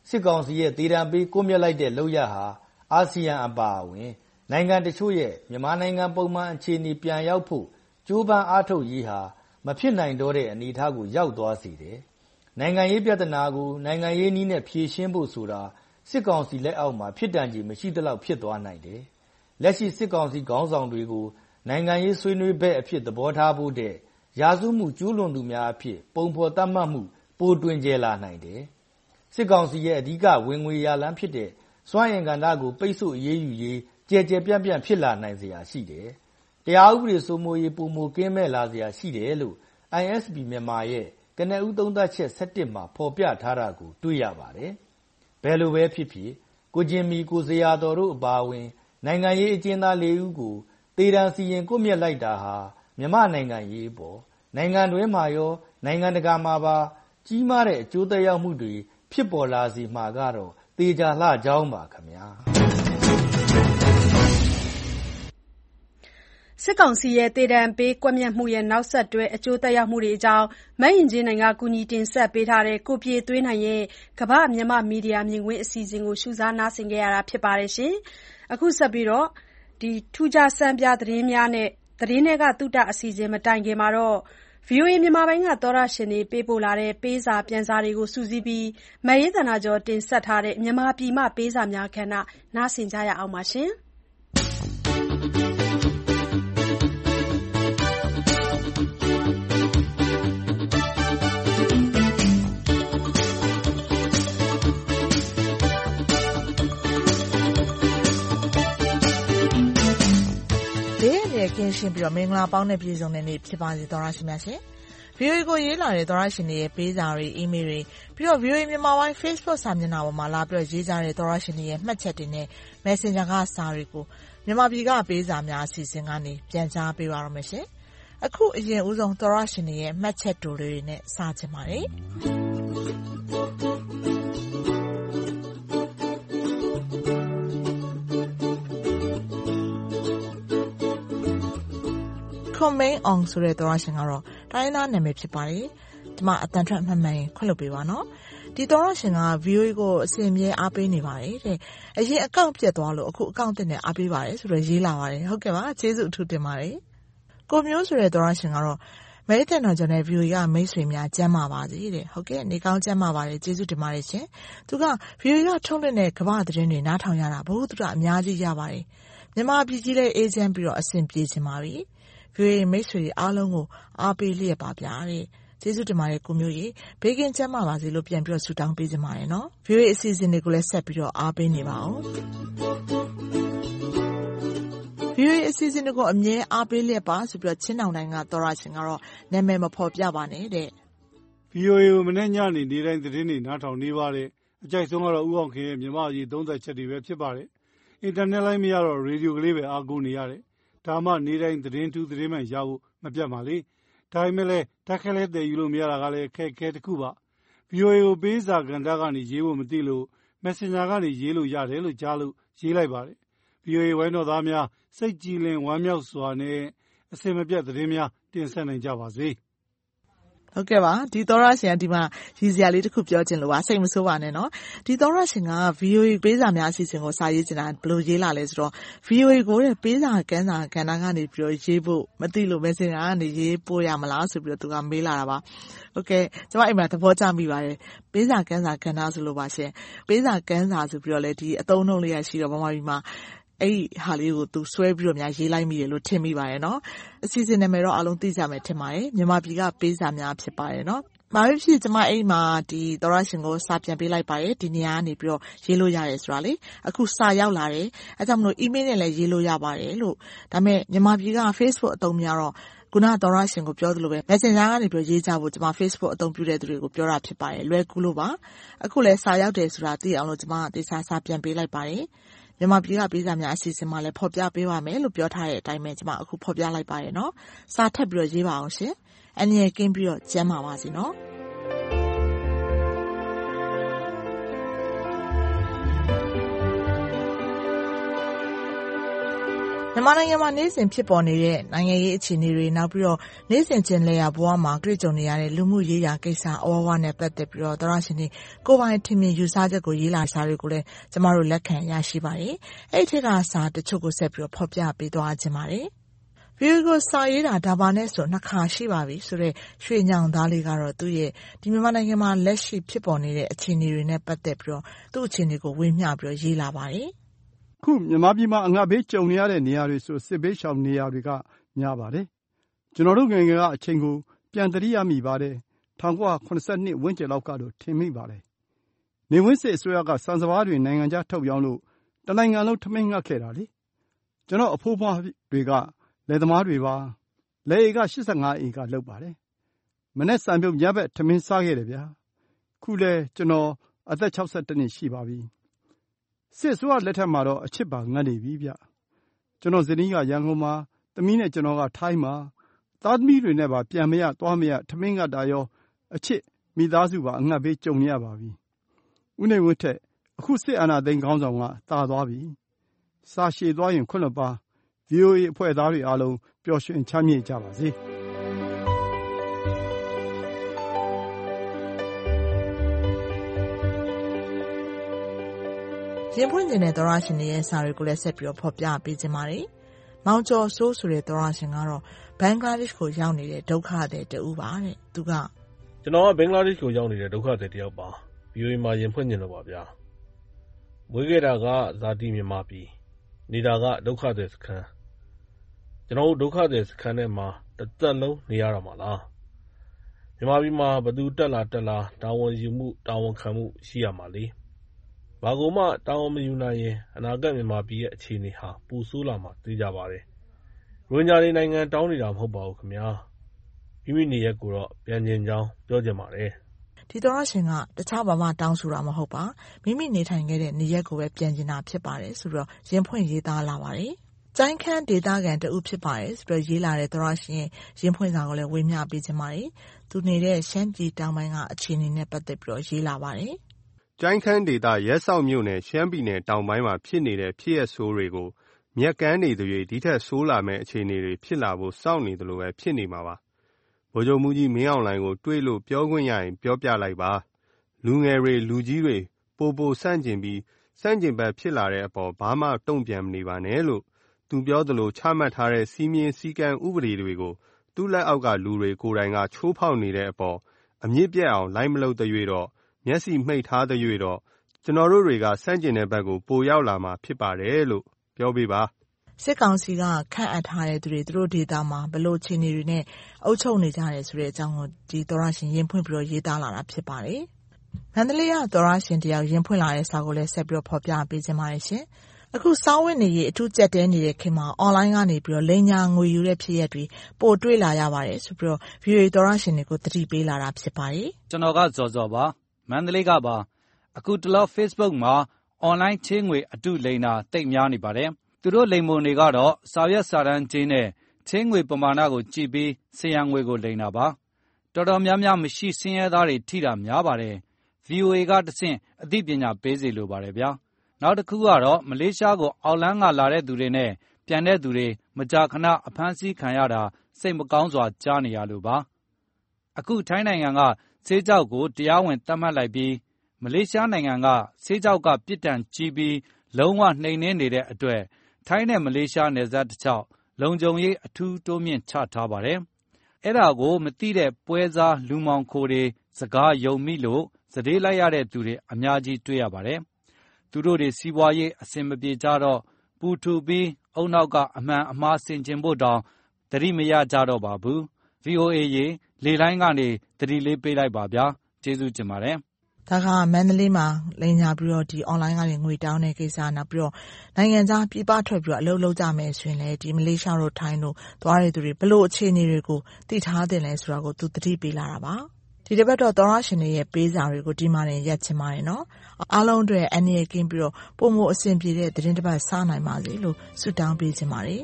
စစ်ကောင်စီရဲ့ဒေသပေးကွပ်မျက်လိုက်တဲ့လုပ်ရဟာအာဆီယံအပါအဝင်နိုင်ငံတချို့ရဲ့မြန်မာနိုင်ငံပုံမှန်အခြေအနေပြန်ရောက်ဖို့ကြိုးပမ်းအားထုတ်ရေးဟာမဖြစ်နိုင်တော့တဲ့အနေအထားကိုရောက်သွားစေတယ်။နိုင်ငံရေးပြဿနာကိုနိုင်ငံရေးနည်းနဲ့ဖြေရှင်းဖို့ဆိုတာစစ်ကောင်စီလက်အောက်မှာဖြစ်တန်ကြီးမရှိသလောက်ဖြစ်သွားနိုင်တယ်။လက်ရှိစစ်ကောင်စီခေါင်းဆောင်တွေကိုနိုင်ငံရေးဆွေးနွေးဘက်အဖြစ်သဘောထားဖို့တဲ့ရာဇဝမှုကျူးလွန်သူများအဖြစ်ပုံဖော်သတ်မှတ်မှုပိုတွင်ကျယ်လာနိုင်တယ်။စစ်ကောင်စီရဲ့အဓိကဝင်ငွေရလမ်းဖြစ်တဲ့စွမ်းအင်ကဏ္ဍကိုပိတ်ဆို့အရေးယူရေးကြဲကြဲပြန့်ပြန့်ဖြစ်လာနိုင်စရာရှိတယ်။တရားဥပဒေစိုးမိုးရေးပုံမကင်းမဲ့လာစရာရှိတယ်လို့ I S P မြန်မာရဲ့ကနဦးသုံးသပ်ချက်၁၁မှာဖော်ပြထားတာကိုတွေ့ရပါတယ်။ဘယ်လိုပဲဖြစ်ဖြစ်ကိုကျင်မီကိုဇေယျတော်တို့အပါအဝင်နိုင်ငံရေးအကျဉ်းသား၄ဦးကိုတေတံစီရင်ကွပ်မျက်လိုက်တာဟာမြန်မာနိုင်ငံရေးပေါ်နိုင်ငံတွင်းမှာရောနိုင်ငံတကာမှာပါကြီးမားတဲ့အကျိုးသက်ရောက်မှုတွေဖြစ်ပေါ်လာစီမှာကတော့တေချာလှကြောင်းပါခင်ဗျာစစ်ကောင်စီရဲ့တေတံပေးကွပ်မျက်မှုရဲ့နောက်ဆက်တွဲအကျိုးသက်ရောက်မှုတွေအကြောင်းမတ်ရင်ချင်းနိုင်ငံကူညီတင်ဆက်ပေးထားတဲ့ကိုပြေသွေးနိုင်ရဲ့ကမ္ဘာမြန်မာမီဒီယာမြင်ကွင်းအစီအစဉ်ကိုရှုစားနားဆင်ခဲ့ရတာဖြစ်ပါတယ်ရှင်။အခုဆက်ပြီးတော့ဒီထူးခြားစံပြသတင်းများနဲ့သတင်းတွေကတုတအစီအစဉ်မတိုင်ခင်မှာတော့ ဗီအိုအေ မြန်မာပိုင်းကသောရရှင်တွေပေးပို့လာတဲ့ပေးစာပြန်စာတွေကိုစုစည်းပြီးမရေးသနာကျော်တင်ဆက်ထားတဲ့မြန်မာပြည်မှပေးစာများခဏနားဆင်ကြရအောင်ပါရှင်။ကင်းရှင်းပြီးတော့မင်္ဂလာပေါင်းနဲ့ပြည့်စုံတဲ့နေ့ဖြစ်ပါစေသောရရှိများရှင်။ ဗီအိုအေ ကိုရေးလာတဲ့သောရရှင်တွေရဲ့ပေးစာတွေအီးမေးလ်တွေပြီးတော့ ဗီအိုအေ မြန်မာပိုင်း Facebook စာမျက်နှာပေါ်မှာလာပြီးတော့ရေးကြတဲ့သောရရှင်တွေရဲ့မှတ်ချက်တွေနဲ့ Messenger ကစာတွေကိုမြန်မာပြည်ကပေးစာများအစီအစဉ်ကနေပြန်ကြားပေးပါရမယ်ရှင်။အခုအရင်ဦးဆုံးသောရရှင်တွေရဲ့မှတ်ချက်တိုတွေနဲ့စချင်ပါတယ်။ Comment on ဆိုတဲ့သောရရှင်ကတော့တိုင်းသားနာမည်ဖြစ်ပါတယ်။ဒီမှာအတန်ထွက်မှန်မှန်ရင်ခွင့်လွှတ်ပေးပါနော်။ဒီသောရရှင်က ဗီအိုအေ ကိုအစဉ်အမြဲအားပေးနေပါတယ်တဲ့အရင်အကောင့်ပြတ်သွားလို့အခုအကောင့်တင်နဲ့အားပေးပါတယ်ဆိုတော့ရေးလာပါတယ်ဟုတ်ကဲ့ပါကျေးဇူးအထူးတင်ပါတယ်။ကိုမျိုးဆိုတဲ့သောရရှင်ကတော့မဲတန်တော်ကျော်နဲ့ ဗီအိုအေ ကမိတ်ဆွေများကျမ်းမာပါစေတဲ့ဟုတ်ကဲ့နေကောင်းကျမ်းမာပါတယ်ကျေးဇူးတင်ပါတယ်ရှင်။သူက ဗီအိုအေ ကထုတ်လွှင့်တဲ့ကမ္ဘာသတင်းတွေနားထောင်ရတာဘုသူကအများကြီးရပါတယ်။မြန်မာပြည်ကြီးလည်းအေးချမ်းပြီးတော့အဆင်ပြေချင်ပါပြီ။ ဗီအိုအေမိတ်ဆွေအားလုံးကိုအားပေးလျက်ပါဗျာတဲ့ကျေးဇူးတင်ပါတယ်ကိုမျိုးကြီးဘေးကင်းကျန်းမာပါစေလို့ပြန်ပြီးတော့ဆုတောင်းပေးကြပါတယ်နော်ဗီအိုအေအစီအစဉ်တွေကိုလည်းဆက်ပြီးတော့အားပေးနေပါအောင်ဗီအိုအေအစီအစဉ်တွေကိုအမြဲအားပေးလျက်ပါဆိုပြီးတော့ချင်းတောင်တိုင်းကသောရရှင်ကတော့နာမည်မဖော်ပြပါနဲ့တဲ့ဗီအိုအေ ကိုမနေ့ညနေနေတိုင်းသတင်းတွေနားထောင်နေပါတယ်အကြိုက်ဆုံးကတော့ဦးအောင်ခင်ရဲ့မြန်မာအရေးသုံးသက်ချက်တွေပဲဖြစ်ပါတယ်အင်တာနက်လိုင်းမရတော့ရေဒီယိုကလေးပဲအားကိုးနေရတယ်ဒါမှနေတိုင်းသတင်းထူးသတင်းမှန်ရဖို့မပြတ်ပါလေဒါပေမဲ့လည်းတက်ခဲလဲတည်ယူလို့မရတာကလည်းခက်ခဲတစ်ခုပါ ဗီအိုအေ ကိုပေးစာကဏ္ဍကနေရေးဖို့မသိလို့ Messenger ကနေရေးလို့ရတယ်လို့ကြားလို့ရေးလိုက်ပါတယ် ဗီအိုအေ ဝိုင်းတော်သားများစိတ်ကြည်လင်ဝမ်းမြောက်စွာနဲ့အစင်မပြတ်သတင်းများတင်ဆက်နိုင်ကြပါစေဟုတ်ကဲ့ပါဒီသောရရှင်ကဒီမှာရည်စရာလေးတစ်ခုပြောချင်လို့ပါစိတ်မဆိုးပါနဲ့နော်ဒီသောရရှင်က ဗီအိုအေ ပေးစာများအစီအစဉ်ကိုစာရေးချင်တာဘယ်လိုရေးလာလဲဆိုတော့ ဗီအိုအေ ကိုတဲ့ပေးစာကန်းစာကဏ္ဍကနေပြီးတော့ရေးဖို့မသိလို့ Messenger ကနေရေးပို့ရမလားဆိုပြီးတော့သူကမေးလာတာပါဟုတ်ကဲ့ကျွန်မအိမ်မှာသဘောကျမိပါတယ်ပေးစာကန်းစာကဏ္ဍဆိုလို့ပါရှင်ပေးစာကန်းစာဆိုပြီးတော့လေဒီအသုံးနှုန်းလေးရရှိတော့ဗမာပြည်မှာအဲ့ဒီဟာလေးကိုသူဆွဲပြီးတော့များရေးလိုက်မိတယ်လို့ထင်မိပါတယ်နော်အစီအစဉ်နာမည်တော့အားလုံးသိကြမယ်ထင်ပါတယ်မြန်မာပြည်ကပေးစာများဖြစ်ပါတယ်နော်ဘာဖြစ်ဖြစ်ကျွန်မအိမ်မှာဒီသောရရှင်ကိုစာပြန်ပေးလိုက်ပါတယ်ဒီနေရာကနေပြီးတော့ရေးလို့ရတယ်ဆိုတာလေအခုစာရောက်လာတယ်အဲကြောင့်မလို့ email နဲ့လည်းရေးလို့ရပါတယ်လို့ဒါပေမဲ့မြန်မာပြည်က Facebook အသုံးများတော့ခုနသောရရှင်ကိုပြောသလိုပဲ Messenger ကနေပြီးရေးကြဖို့ကျွန်မ Facebook အသုံးပြုတဲ့သူတွေကိုပြောတာဖြစ်ပါတယ်လွယ်ကူလို့ပါအခုလည်းစာရောက်တယ်ဆိုတာသိအောင်လို့ကျွန်မတေချာစာပြန်ပေးလိုက်ပါတယ်မြန်မာပြည်ကပေးစာများအစီအစဉ်မှာလည်းဖော်ပြပေးပါမယ်လို့ပြောထားတဲ့အတိုင်းပဲကျွန်မအခုဖော်ပြလိုက်ပါရနော်စာထပ်ပြီးတော့ရေးပါအောင်ရှင်အနည်းကင်းပြီးတော့ကျမ်းပါပါစေနော်မြန်မာနိုင်ငံမှာနေ့စဉ်ဖြစ်ပေါ်နေတဲ့နိုင်ငံရေးအခြေအနေတွေနောက်ပြီးတော့နေ့စဉ်ကျင်လည်ရာဘဝမှာတွေ့ကြုံနေရတဲ့လူမှုရေးရာကိစ္စအဝဝနဲ့ပတ်သက်ပြီးတော့သောရရှင်တွေကိုပိုင်ထင်မြင်ယူဆချက်ကိုရေးလာစာတွေကိုလည်းကျမတို့လက်ခံရရှိပါတယ်။အဲ့ဒီထက်ကစာတချို့ကိုဆက်ပြီးတော့ဖော်ပြပေးသွားခြင်းပါတယ်။ ဗီအိုအေကိုစာရေးတာဒါပါနဲ့ဆိုနှစ်ခါရှိပါပြီဆိုတော့ရွှေညောင်သားလေးကတော့သူ့ရဲ့ဒီမြန်မာနိုင်ငံမှာလက်ရှိဖြစ်ပေါ်နေတဲ့အခြေအနေတွေနဲ့ပတ်သက်ပြီးတော့သူ့အခြေအနေကိုဝေမျှပြီးတော့ရေးလာပါတယ်။ခုမြန်မာပြည်မှာအငတ်ဘေးကြုံနေရတဲ့နေရာတွေဆိုစစ်ဘေးရှောင်နေရာတွေကများပါတယ်။ကျွန်တော်တို့ငယ်ငယ်ကအချိန်ကိုပြန်သတိရမိပါတယ်။၁၉၇၂ဝန်းကျင်လောက်ကတော့ထင်မိပါတယ်။နေဝင်းစစ်အစိုးရကစံစဘာတွေနိုင်ငံခြားထုတ်ရောင်းလို့တနိုင်ငံလုံးထမင်းငတ်ခဲ့တာလေ။ကျွန်တော်အဖိုးဖွားတွေကလယ်သမားတွေပါ။လယ်ဧက၈၅ဧကလုပ်ပါတယ်။မနေ့စံပြုတ်ညဘက်ထမင်းစားခဲ့တယ်ဗျာ။ခုလဲကျွန်တော်အသက်၆၁နှစ်ရှိပါပြီ။စစ်အစိုးရလက်ထက်မှာတော့အချစ်ပါငတ်နေပြီဗျ။ကျွန်တော်ဇနီးကရန်ကုန်မှာသမီးနဲ့ကျွန်တော်ကထိုင်းမှာသားသမီးတွေနဲ့ပါပြန်မရသွားမရထမင်းငတ်တာရောအချစ်မိသားစုပါအငတ်ဘေးကြုံနေရပါပြီ။ဦးနေဝင်းထက်အခုစစ်အာဏာသိမ်းခေါင်းဆောင်ကတာသွားပြီ။စာရှည်သွားရင်ခွင့်လွှတ်ပါ။ ဗီအိုအေအဖွဲ့သားတွေအားလုံးပျော်ရွှင်ချမ်းမြေ့ကြပါစေ။ရင်ဖွင့်ကျင်တဲ့သောရရှင်တွေရဲ့စာတွေကိုလည်းဆက်ပြီးတော့ဖော်ပြပေးခြင်းပါတယ်။မောင်ကျော်စိုးဆိုတဲ့သောရရှင်ကတော့ဘင်္ဂလားဒေ့ရှ်ကိုရောက်နေတဲ့ဒုက္ခသည်တဦးပါတဲ့။သူကကျွန်တော်ကဘင်္ဂလားဒေ့ရှ်ကိုရောက်နေတဲ့ဒုက္ခသည်တယောက်ပါ။ ဗီအိုအေမှာရင်ဖွင့်ကျင်လို့ပါဗျာ။မွေးခဲ့တာကဇာတိမြန်မာပြည်နေတာကဒုက္ခသည်စခန်းကျွန်တော်တို့ဒုက္ခသည်စခန်းထဲမှာတစ်သက်လုံးနေရတာမလား။မြန်မာပြည်မှာဘသူတက်လာတက်လာတာဝန်ယူမှုတာဝန်ခံမှုရှိရမှာလေ။ဘာကိုမှတာဝန်မယူနိုင်ရင်အနာဂတ်မြန်မာပြည်ရဲ့အခြေအနေဟာပူဆိုးလာမှာသိကြပါတယ်။ရိုဟင်ဂျာတွေနိုင်ငံတောင်းနေတာမဟုတ်ပါဘူးခင်ဗျာ။မိမိနေရက်ကိုတော့ပြန်ကျင်ကြောင်းပြောချင်ပါတယ်။ဒီသောရရှင်ကတခြားဘာမှတောင်းဆိုတာမဟုတ်ပါ။မိမိနေထိုင်ခဲ့တဲ့နေရက်ကိုပဲပြန်ကျင်တာဖြစ်ပါတယ်ဆိုတော့ရင်ဖွင့်ရေးသားလာပါတယ်။ကျိုင်းခန်းဒေသခံတဦးဖြစ်ပါတယ်ဆိုတော့ရေးလာတဲ့သောရရှင်ရဲ့ရင်ဖွင့်စာကိုလည်းဝေမျှပေးခြင်းပါတယ်။သူနေတဲ့ရှမ်းပြည်တောင်ပိုင်းကအခြေအနေနဲ့ပတ်သက်ပြီးတော့ရေးလာပါတယ်။ကျိုင်းခန်းဒေသရဲဆောက်မြို့နယ်ရှမ်းပြည်နယ်တောင်ပိုင်းမှာဖြစ်နေတဲ့ဖြစ်ရပ်ဆိုးတွေကိုမြက်ကမ်းနေသွေးဒီထက်ဆိုးလာမဲ့အခြေအနေတွေဖြစ်လာဖို့စောင့်နေတယ်လို့ပဲဖြစ်နေမှာပါဗိုလ်ချုပ်မှုကြီးမင်းအောင်လှိုင်ကိုတွေးလို့ပြောခွင့်ရရင်ပြောပြလိုက်ပါလူငယ်တွေလူကြီးတွေပိုပိုဆန့်ကျင်ပြီးဆန့်ကျင်ဘက်ဖြစ်လာတဲ့အပေါ်ဘာမှတုံ့ပြန်မနေပါနဲ့လို့သူပြောသလိုချမှတ်ထားတဲ့စီးမြင်စည်းကမ်းဥပဒေတွေကိုသူ့လက်အောက်ကလူတွေကိုယ်တိုင်ကချိုးဖောက်နေတဲ့အပေါ်အမြင့်ပြတ်အောင်လိုက်မလုပ်တဲ့၍တော့မျက်စိမှိတ်ထားတဲ့၍တော့ကျွန်တော်တို့တွေကစန့်ကျင်တဲ့ဘက်ကိုပိုရောက်လာမှာဖြစ်ပါတယ်လို့ပြောပြပါစစ်ကောင်စီကခန့်အပ်ထားတဲ့သူတွေသူတို့ဒေသမှာဘလို့အခြေအနေတွေနဲ့အုပ်ချုပ်နေကြတယ်ဆိုတဲ့အကြောင်းကိုဒီသောရရှင်ရင်ဖွင့်ပြီးတော့ရေးသားလာတာဖြစ်ပါတယ်။မန္တလေးကသောရရှင်တယောက်ရင်ဖွင့်လာတဲ့စာကိုလည်းဆက်ပြီးတော့ဖော်ပြပေးခြင်းပါတယ်ရှင်။အခုစောင်းဝတ်နေရေးအထူးကြက်တဲနေတဲ့ခင်မှာအွန်လိုင်းကနေပြီးတော့လိန်ညာငွေယူတဲ့ဖြစ်ရပ်တွေပို့တွေ့လာရပါတယ်ဆိုပြီးတော့ ဗီအိုအေ သောရရှင်တွေကိုသတိပေးလာတာဖြစ်ပါတယ်။ကျွန်တော်ကဇော်ဇော်ပါမန္တလေးကပါအခုတလော Facebook မှာအွန်လိုင်းချင်းငွေအတုလိန်တာတိတ်များနေပါတယ်။သူတို့လိန်မုံတွေကတော့စာရွက်စာတမ်းချင်းနဲ့ချင်းငွေပမာဏကိုကြည့်ပြီးစရံငွေကိုလိန်တာပါ။တော်တော်များများမရှိစင်းရဲသားတွေထိတာများပါတယ်။ ဗီအိုအေ ကတဆင့်အသိပညာပေးစေလိုပါတယ်ဗျာ။နောက်တစ်ခုကတော့မလေးရှားကိုအောက်လန်းကလာတဲ့သူတွေနဲ့ပြန်တဲ့သူတွေမကြာခဏအဖမ်းဆီးခံရတာစိတ်မကောင်းစွာကြားနေရလို့ပါ။အခုထိုင်းနိုင်ငံကဆေးကြောက်ကိုတရားဝင်သတ်မှတ်လိုက်ပြီးမလေးရှားနိုင်ငံကဆေးကြောက်ကပြစ်ဒဏ်ကြီးပြီးလုံးဝနှိမ်နင်းနေတဲ့အတွက်ထိုင်းနဲ့မလေးရှားနယ်စပ်တစ်လျှောက်လုံခြုံရေးအထူးတိုးမြင့်ချထားပါတယ်။အဲ့ဒါကိုမသိတဲ့ပွဲစားလူမောင်ခိုတွေစကားယုံမိလို့စတေးလိုက်ရတဲ့သူတွေအများကြီးတွေ့ရပါတယ်။သူတို့တွေစီးပွားရေးအဆင်မပြေကြတော့ပူထူပြီးအုံနောက်ကအမှန်အမှားဆင်ခြင်ဖို့တောင်သတိမရကြတော့ပါဘူး။ ဗီအိုအေ ရေလေလိုင်းကနေသတိလေးပေးလိုက်ပါဗျာ။ကျေးဇူးတင်ပါတယ်။ဒါကမန္တလေးမှာလိန်ညာပြီးတော့ဒီ online ကနေငွေတောင်းတဲ့ကိစ္စနောက်ပြီးတော့နိုင်ငံခြားပြည်ပထွက်ပြီးတော့အလုပ်လုပ်ကြမယ်ဆိုရင်လည်းဒီမလေးရှားတို့ထိုင်းတို့သွားရတဲ့သူတွေဘလို့အခြေအနေတွေကိုသိထားတယ်လဲဆိုတာကိုသူသတိပေးလာတာပါဒီတစ်ပတ်တော့သောရရှင်တွေရဲ့ပေးစာတွေကိုဒီမှာနေရက်ချင်ပါတယ်နော်အားလုံးတွေအနည်းကင်းပြီးတော့ပုံမအဆင်ပြေတဲ့သတင်းတစ်ပတ်စားနိုင်ပါစေလို့ဆုတောင်းပေးချင်ပါတယ်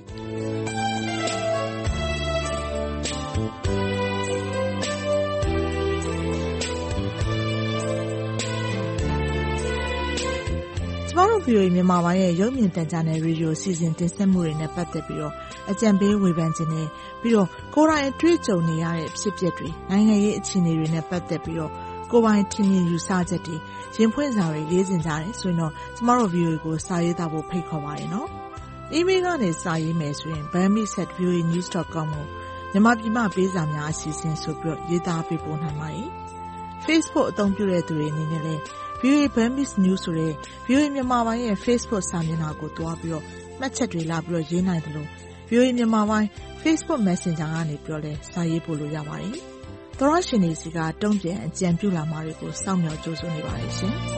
ကျမတို့ဗီအိုအေမြန်မာပိုင်းရဲ့ရုပ်မြင်သံကြားနယ်ရေဒီယိုစီစဉ်တင်ဆက်မှုတွေနဲ့ပတ်သက်ပြီးတော့အကြံပေးဝေဖန်ခြင်းနဲ့ပြီးတော့ကိုယ်တိုင်အတွေ့အကြုံနေရတဲ့ဖြစ်ပျက်တွေနိုင်ငံရေးအခြေအနေတွေနဲ့ပတ်သက်ပြီးတော့ကိုယ်ပိုင်ထင်မြင်ယူဆချက်တွေရင်ဖွင့်စာတွေရေးစင်ကြတယ်ဆိုရင်တော့ကျမတို့ ဗီအိုအေ ကိုစာရေးသားဖို့ဖိတ်ခေါ်ပါတယ်နော်။ email ကနေစာရေးမယ်ဆိုရင် burmese at v o a news dot com ကိုမြန်မာပြည်မှာပေးစာများအစီအစဉ်ဆိုပြီးတော့ရေးသားပေးပို့နိုင်ပါတယ်။ Facebook အသုံးပြုတဲ့သူတွေအနေနဲ့လည်း ဗီအိုအေ Burmese News ဆိုတဲ့ ဗီအိုအေ မြန်မာပိုင်းရဲ့ Facebook စာမျက်နှာကိုတွားပြီးတော့မှတ်ချက်တွေလာပြီးတော့ရေးနိုင်တယ်လို့ ဗီအိုအေ မြန်မာပိုင်း Facebook Messenger ကနေပြီးတော့လည်းစာရေးပို့လို့ရပါတယ်။သောရရှင်တွေစီကတုံ့ပြန်အကြံပြုလာမှာတွေကိုစောင့်မျှော်ကြိုးစားနေပါတယ်ရှင်။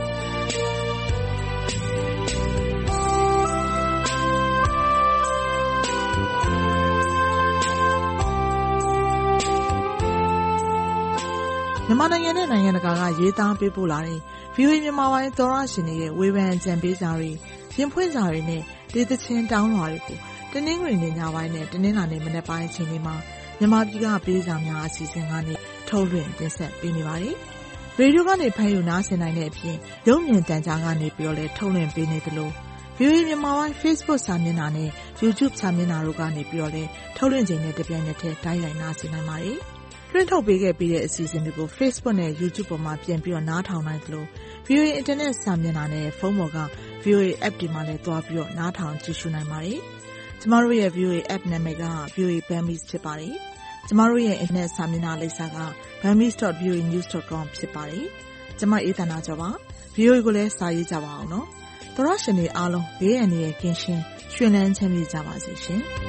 မြန်မာနိုင်ငံနဲ့နိုင်ငံတကာကရေးသားပေးပို့လာတဲ့ ဗီအိုအေ မြန်မာပိုင်းသောရရှင်တွေရဲ့ဝေဖန်အကြံပေးစာတွေရင်ဖွင့်စာတွေနဲ့ဒေသချင်းတောင်းလွှာတွေကိုတနင်္ဂနွေနေ့ညပိုင်းနဲ့တနင်္လာနေ့မနက်ပိုင်းအချိန်တွေမှာမြန်မာပြည်ကပေးစာများအစီအစဉ်ကနေထုတ်လွှင့်တင်ဆက်ပေးနေပါတယ်။ရေဒီယိုကနေဖမ်းယူနားဆင်နိုင်တဲ့အပြင်ရုပ်မြင်သံကြားကနေပြီးတော့လည်းထုတ်လွှင့်ပေးနေသလို ဗီအိုအေ မြန်မာပိုင်း Facebook စာမျက်နှာနဲ့ YouTube စာမျက်နှာတို့ကနေပြီးတော့လည်းထုတ်လွှင့်ချိန်နဲ့တပြိုင်နက်တည်းတိုက်ရိုက်နားဆင်နိုင်ပါတယ်။လွှင့်ထုတ်ပေးခဲ့ပြီးတဲ့အစီအစဉ်တွေကို Facebook နဲ့ YouTube ပေါ်မှာပြန်ပြီးတော့နားထောင်နိုင်သလို ဗီအိုအေ Internet စာမျက်နှာနဲ့ဖုန်းပေါ်က ဗီအိုအေ App တွေမှာလည်းတွားပြီးတော့နားထောင်ကြည့်ရှုနိုင်ပါတယ်။ကျမတို့ရဲ့ ဗီအိုအေ App နာမည်က ဗီအိုအေ Burmese ဖြစ်ပါတယ်။ကျမတို့ရဲ့ Internet စာမျက်နှာလိပ်စာက burmese dot v o a news dot com ဖြစ်ပါတယ်။ကျမအေးသန္တာကျော်ပါ။ ဗီအိုအေ ကိုလည်းစာရေးကြပါအောင်နော်။သောရရှင်တွေအားလုံးဘေးအန္တရာယ်ကင်းရှင်းရွှင်လန်းချမ်းမြေ့ကြပါစေရှင်။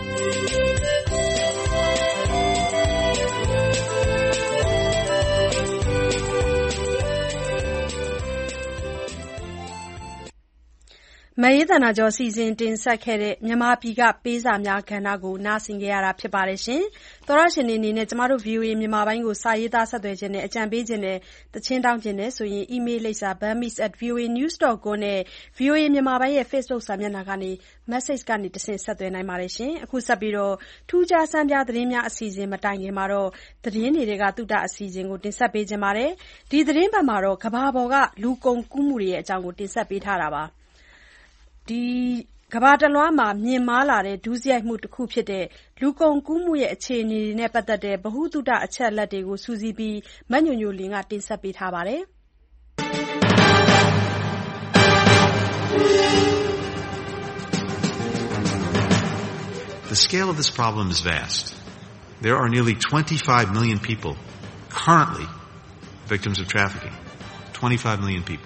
မအေးသန္တာကျော်စီစဉ်တင်ဆက်ခဲ့တဲ့မြန်မာပြည်ကပေးစာများကဏ္ဍကိုနားဆင်ကြရတာဖြစ်ပါတယ်ရှင်။သောရရှင်တွေအနေနဲ့ကျမတို့ ဗီအိုအေ မြန်မာပိုင်းကိုစာရေးသားဆက်သွယ်ခြင်းနဲ့အကြံပေးခြင်းနဲ့တခြင်းတောင်းခြင်းနဲ့ဆိုရင် email လိပ်စာ burmese at v o a news dot com နဲ့ ဗီအိုအေ မြန်မာပိုင်းရဲ့ Facebook စာမျက်နှာကနေ message ကနေတဆင့်ဆက်သွယ်နိုင်ပါတယ်ရှင်။အခုဆက်ပြီးတော့ထူးခြားဆန်းပြသတင်းများအစီအစဉ်မတိုင်ခင်မှာတော့သတင်းတွေကသုတအစီအစဉ်ကိုတင်ဆက်ပေးခြင်းပါတယ်။ဒီသတင်းပတ်မှာတော့ကဘာပေါ်ကလူကုန်ကူးမှုတွေရဲ့အကြောင်းကိုတင်ဆက်ပေးထားတာပါ။ဒီကဘာတလွှားမှာမြင့်မားလာတဲ့ဒုစရိုက်မှုတစ်ခုဖြစ်တဲ့လူကုန်ကူးမှုရဲ့အခြေအနေတွေနဲ့ပတ်သက်တဲ့ဗဟုသုတအချက်အလက်တွေကိုစူးစီးပြီးမညိုညိုလင်းကတင်ဆက်ပေးထားပါတယ်။ The scale of this problem is vast. There are nearly twenty-five million people currently victims of trafficking. twenty-five million people.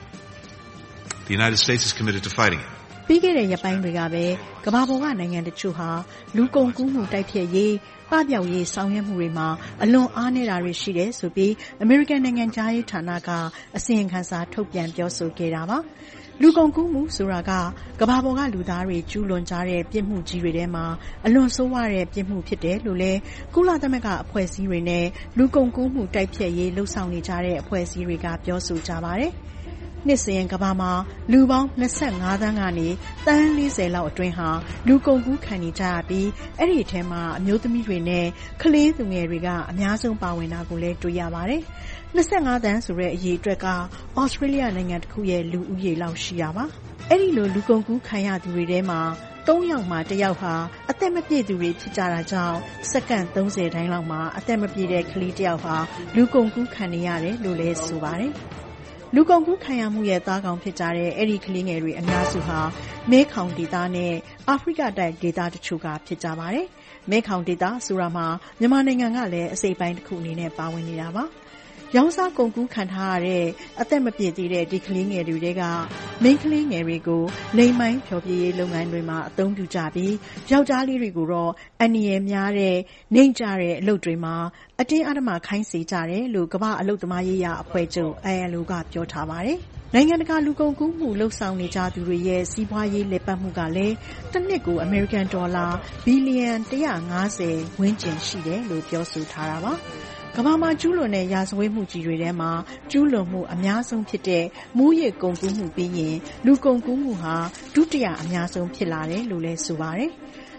The United States is committed to fighting it. ပြီးခဲ့တဲ့ရက်ပိုင်းတွေကပဲကမ္ဘာပေါ်ကနိုင်ငံတချို့ဟာလူကုန်ကူးမှုတိုက်ဖျက်ရေးပပျောက်ရေးဆောင်ရွက်မှုတွေမှာအလွန်အားနည်းတာတွေရှိတယ်ဆိုပြီးအမေရိကန်နိုင်ငံသားရေးဌာနကအစီရင်ခံစာထုတ်ပြန်ပြောဆိုခဲ့တာပါလူကုန်ကူးမှုဆိုတာကကမ္ဘာပေါ်ကလူသားတွေကျူးလွန်ကြတဲ့ပြစ်မှုကြီးတွေထဲမှာအလွန်ဆိုးဝါးတဲ့ပြစ်မှုဖြစ်တယ်လို့လဲကုလသမဂ္ဂအဖွဲ့အစည်းတွေနဲ့လူကုန်ကူးမှုတိုက်ဖျက်ရေးလှုံ့ဆော်နေကြတဲ့အဖွဲ့အစည်းတွေကပြောဆိုကြပါတယ်နှစ်စဉ်ကမ္ဘာမှာလူပေါင်း၂၅သန်းကနေသန်း၄၀လောက်အတွင်းဟာလူကုန်ကူးခံနေကြရပြီးအဲ့ဒီအထဲမှာအမျိုးသမီးတွေနဲ့ကလေးသူငယ်တွေကအများဆုံးပါဝင်တာကိုလည်းတွေ့ရပါတယ်။၂၅သန်းဆိုတဲ့အရေအတွက်ကဩစတြေးလျနိုင်ငံတစ်ခုရဲ့လူဦးရေလောက်ရှိတာပါ။အဲ့ဒီလိုလူကုန်ကူးခံရသူတွေထဲမှာသုံးယောက်မှတစ်ယောက်ဟာအသက်မပြည့်သူတွေဖြစ်ကြတာကြောင့်စက္ကန့်သုံးဆယ်တိုင်းလောက်မှာအသက်မပြည့်တဲ့ကလေးတစ်ယောက်ဟာလူကုန်ကူးခံနေရတယ်လို့လည်းဆိုပါတယ်။လူကုန်ကူးခံရမှုရဲ့သားကောင်ဖြစ်ကြတဲ့အဲ့ဒီကလေးငယ်တွေအများစုဟာမဲခေါင်ဒေသနဲ့အာဖရိကတိုက်ဒေသတချို့ကဖြစ်ကြပါတယ်။မဲခေါင်ဒေသဆိုတာမှာမြန်မာနိုင်ငံကလည်းအစိပ်ပိုင်းတစ်ခုအနေနဲ့ပါဝင်နေတာပါ။ရောင်းစားကုန်ကူးခံထားရတဲ့အသက်မပြည့်သေးတဲ့ဒီကလေးငယ်တွေကမိန်းကလေးငယ်တွေကိုလိမ်မိုင်းဖျော်ဖြေရေးလုပ်ငန်းတွေမှာအသုံးပြုကြပြီးယောက်ျားလေးတွေကိုတော့အန္တရာယ်များတဲ့နှိမ့်ကြတဲ့အလုပ်တွေမှာအတင်းအဓမ္မခိုင်းစေကြတယ်လို့ကမ္ဘာအလုပ်သမားရေးရာအဖွဲ့ချုပ် I L O ကပြောထားပါတယ်။နိုင်ငံတကာလူကုန်ကူးမှုလှုပ်ဆောင်နေကြသူတွေရဲ့စီးပွားရေးလည်ပတ်မှုကလည်းတစ်နှစ်ကိုအမေရိကန်ဒေါ်လာဘီလီယံ၁၅၀ဝန်းကျင်ရှိတယ်လို့ပြောဆိုထားတာပါ။ကမ္ဘာမှာကျူးလွန်တဲ့ရာဇဝတ်မှုကြီးတွေထဲမှာကျူးလွန်မှုအများဆုံးဖြစ်တဲ့မူးယစ်ကုန်ကူးမှုပြီးရင်လူကုန်ကူးမှုဟာဒုတိယအများဆုံးဖြစ်လာတယ်လို့လည်းဆိုပါတယ်။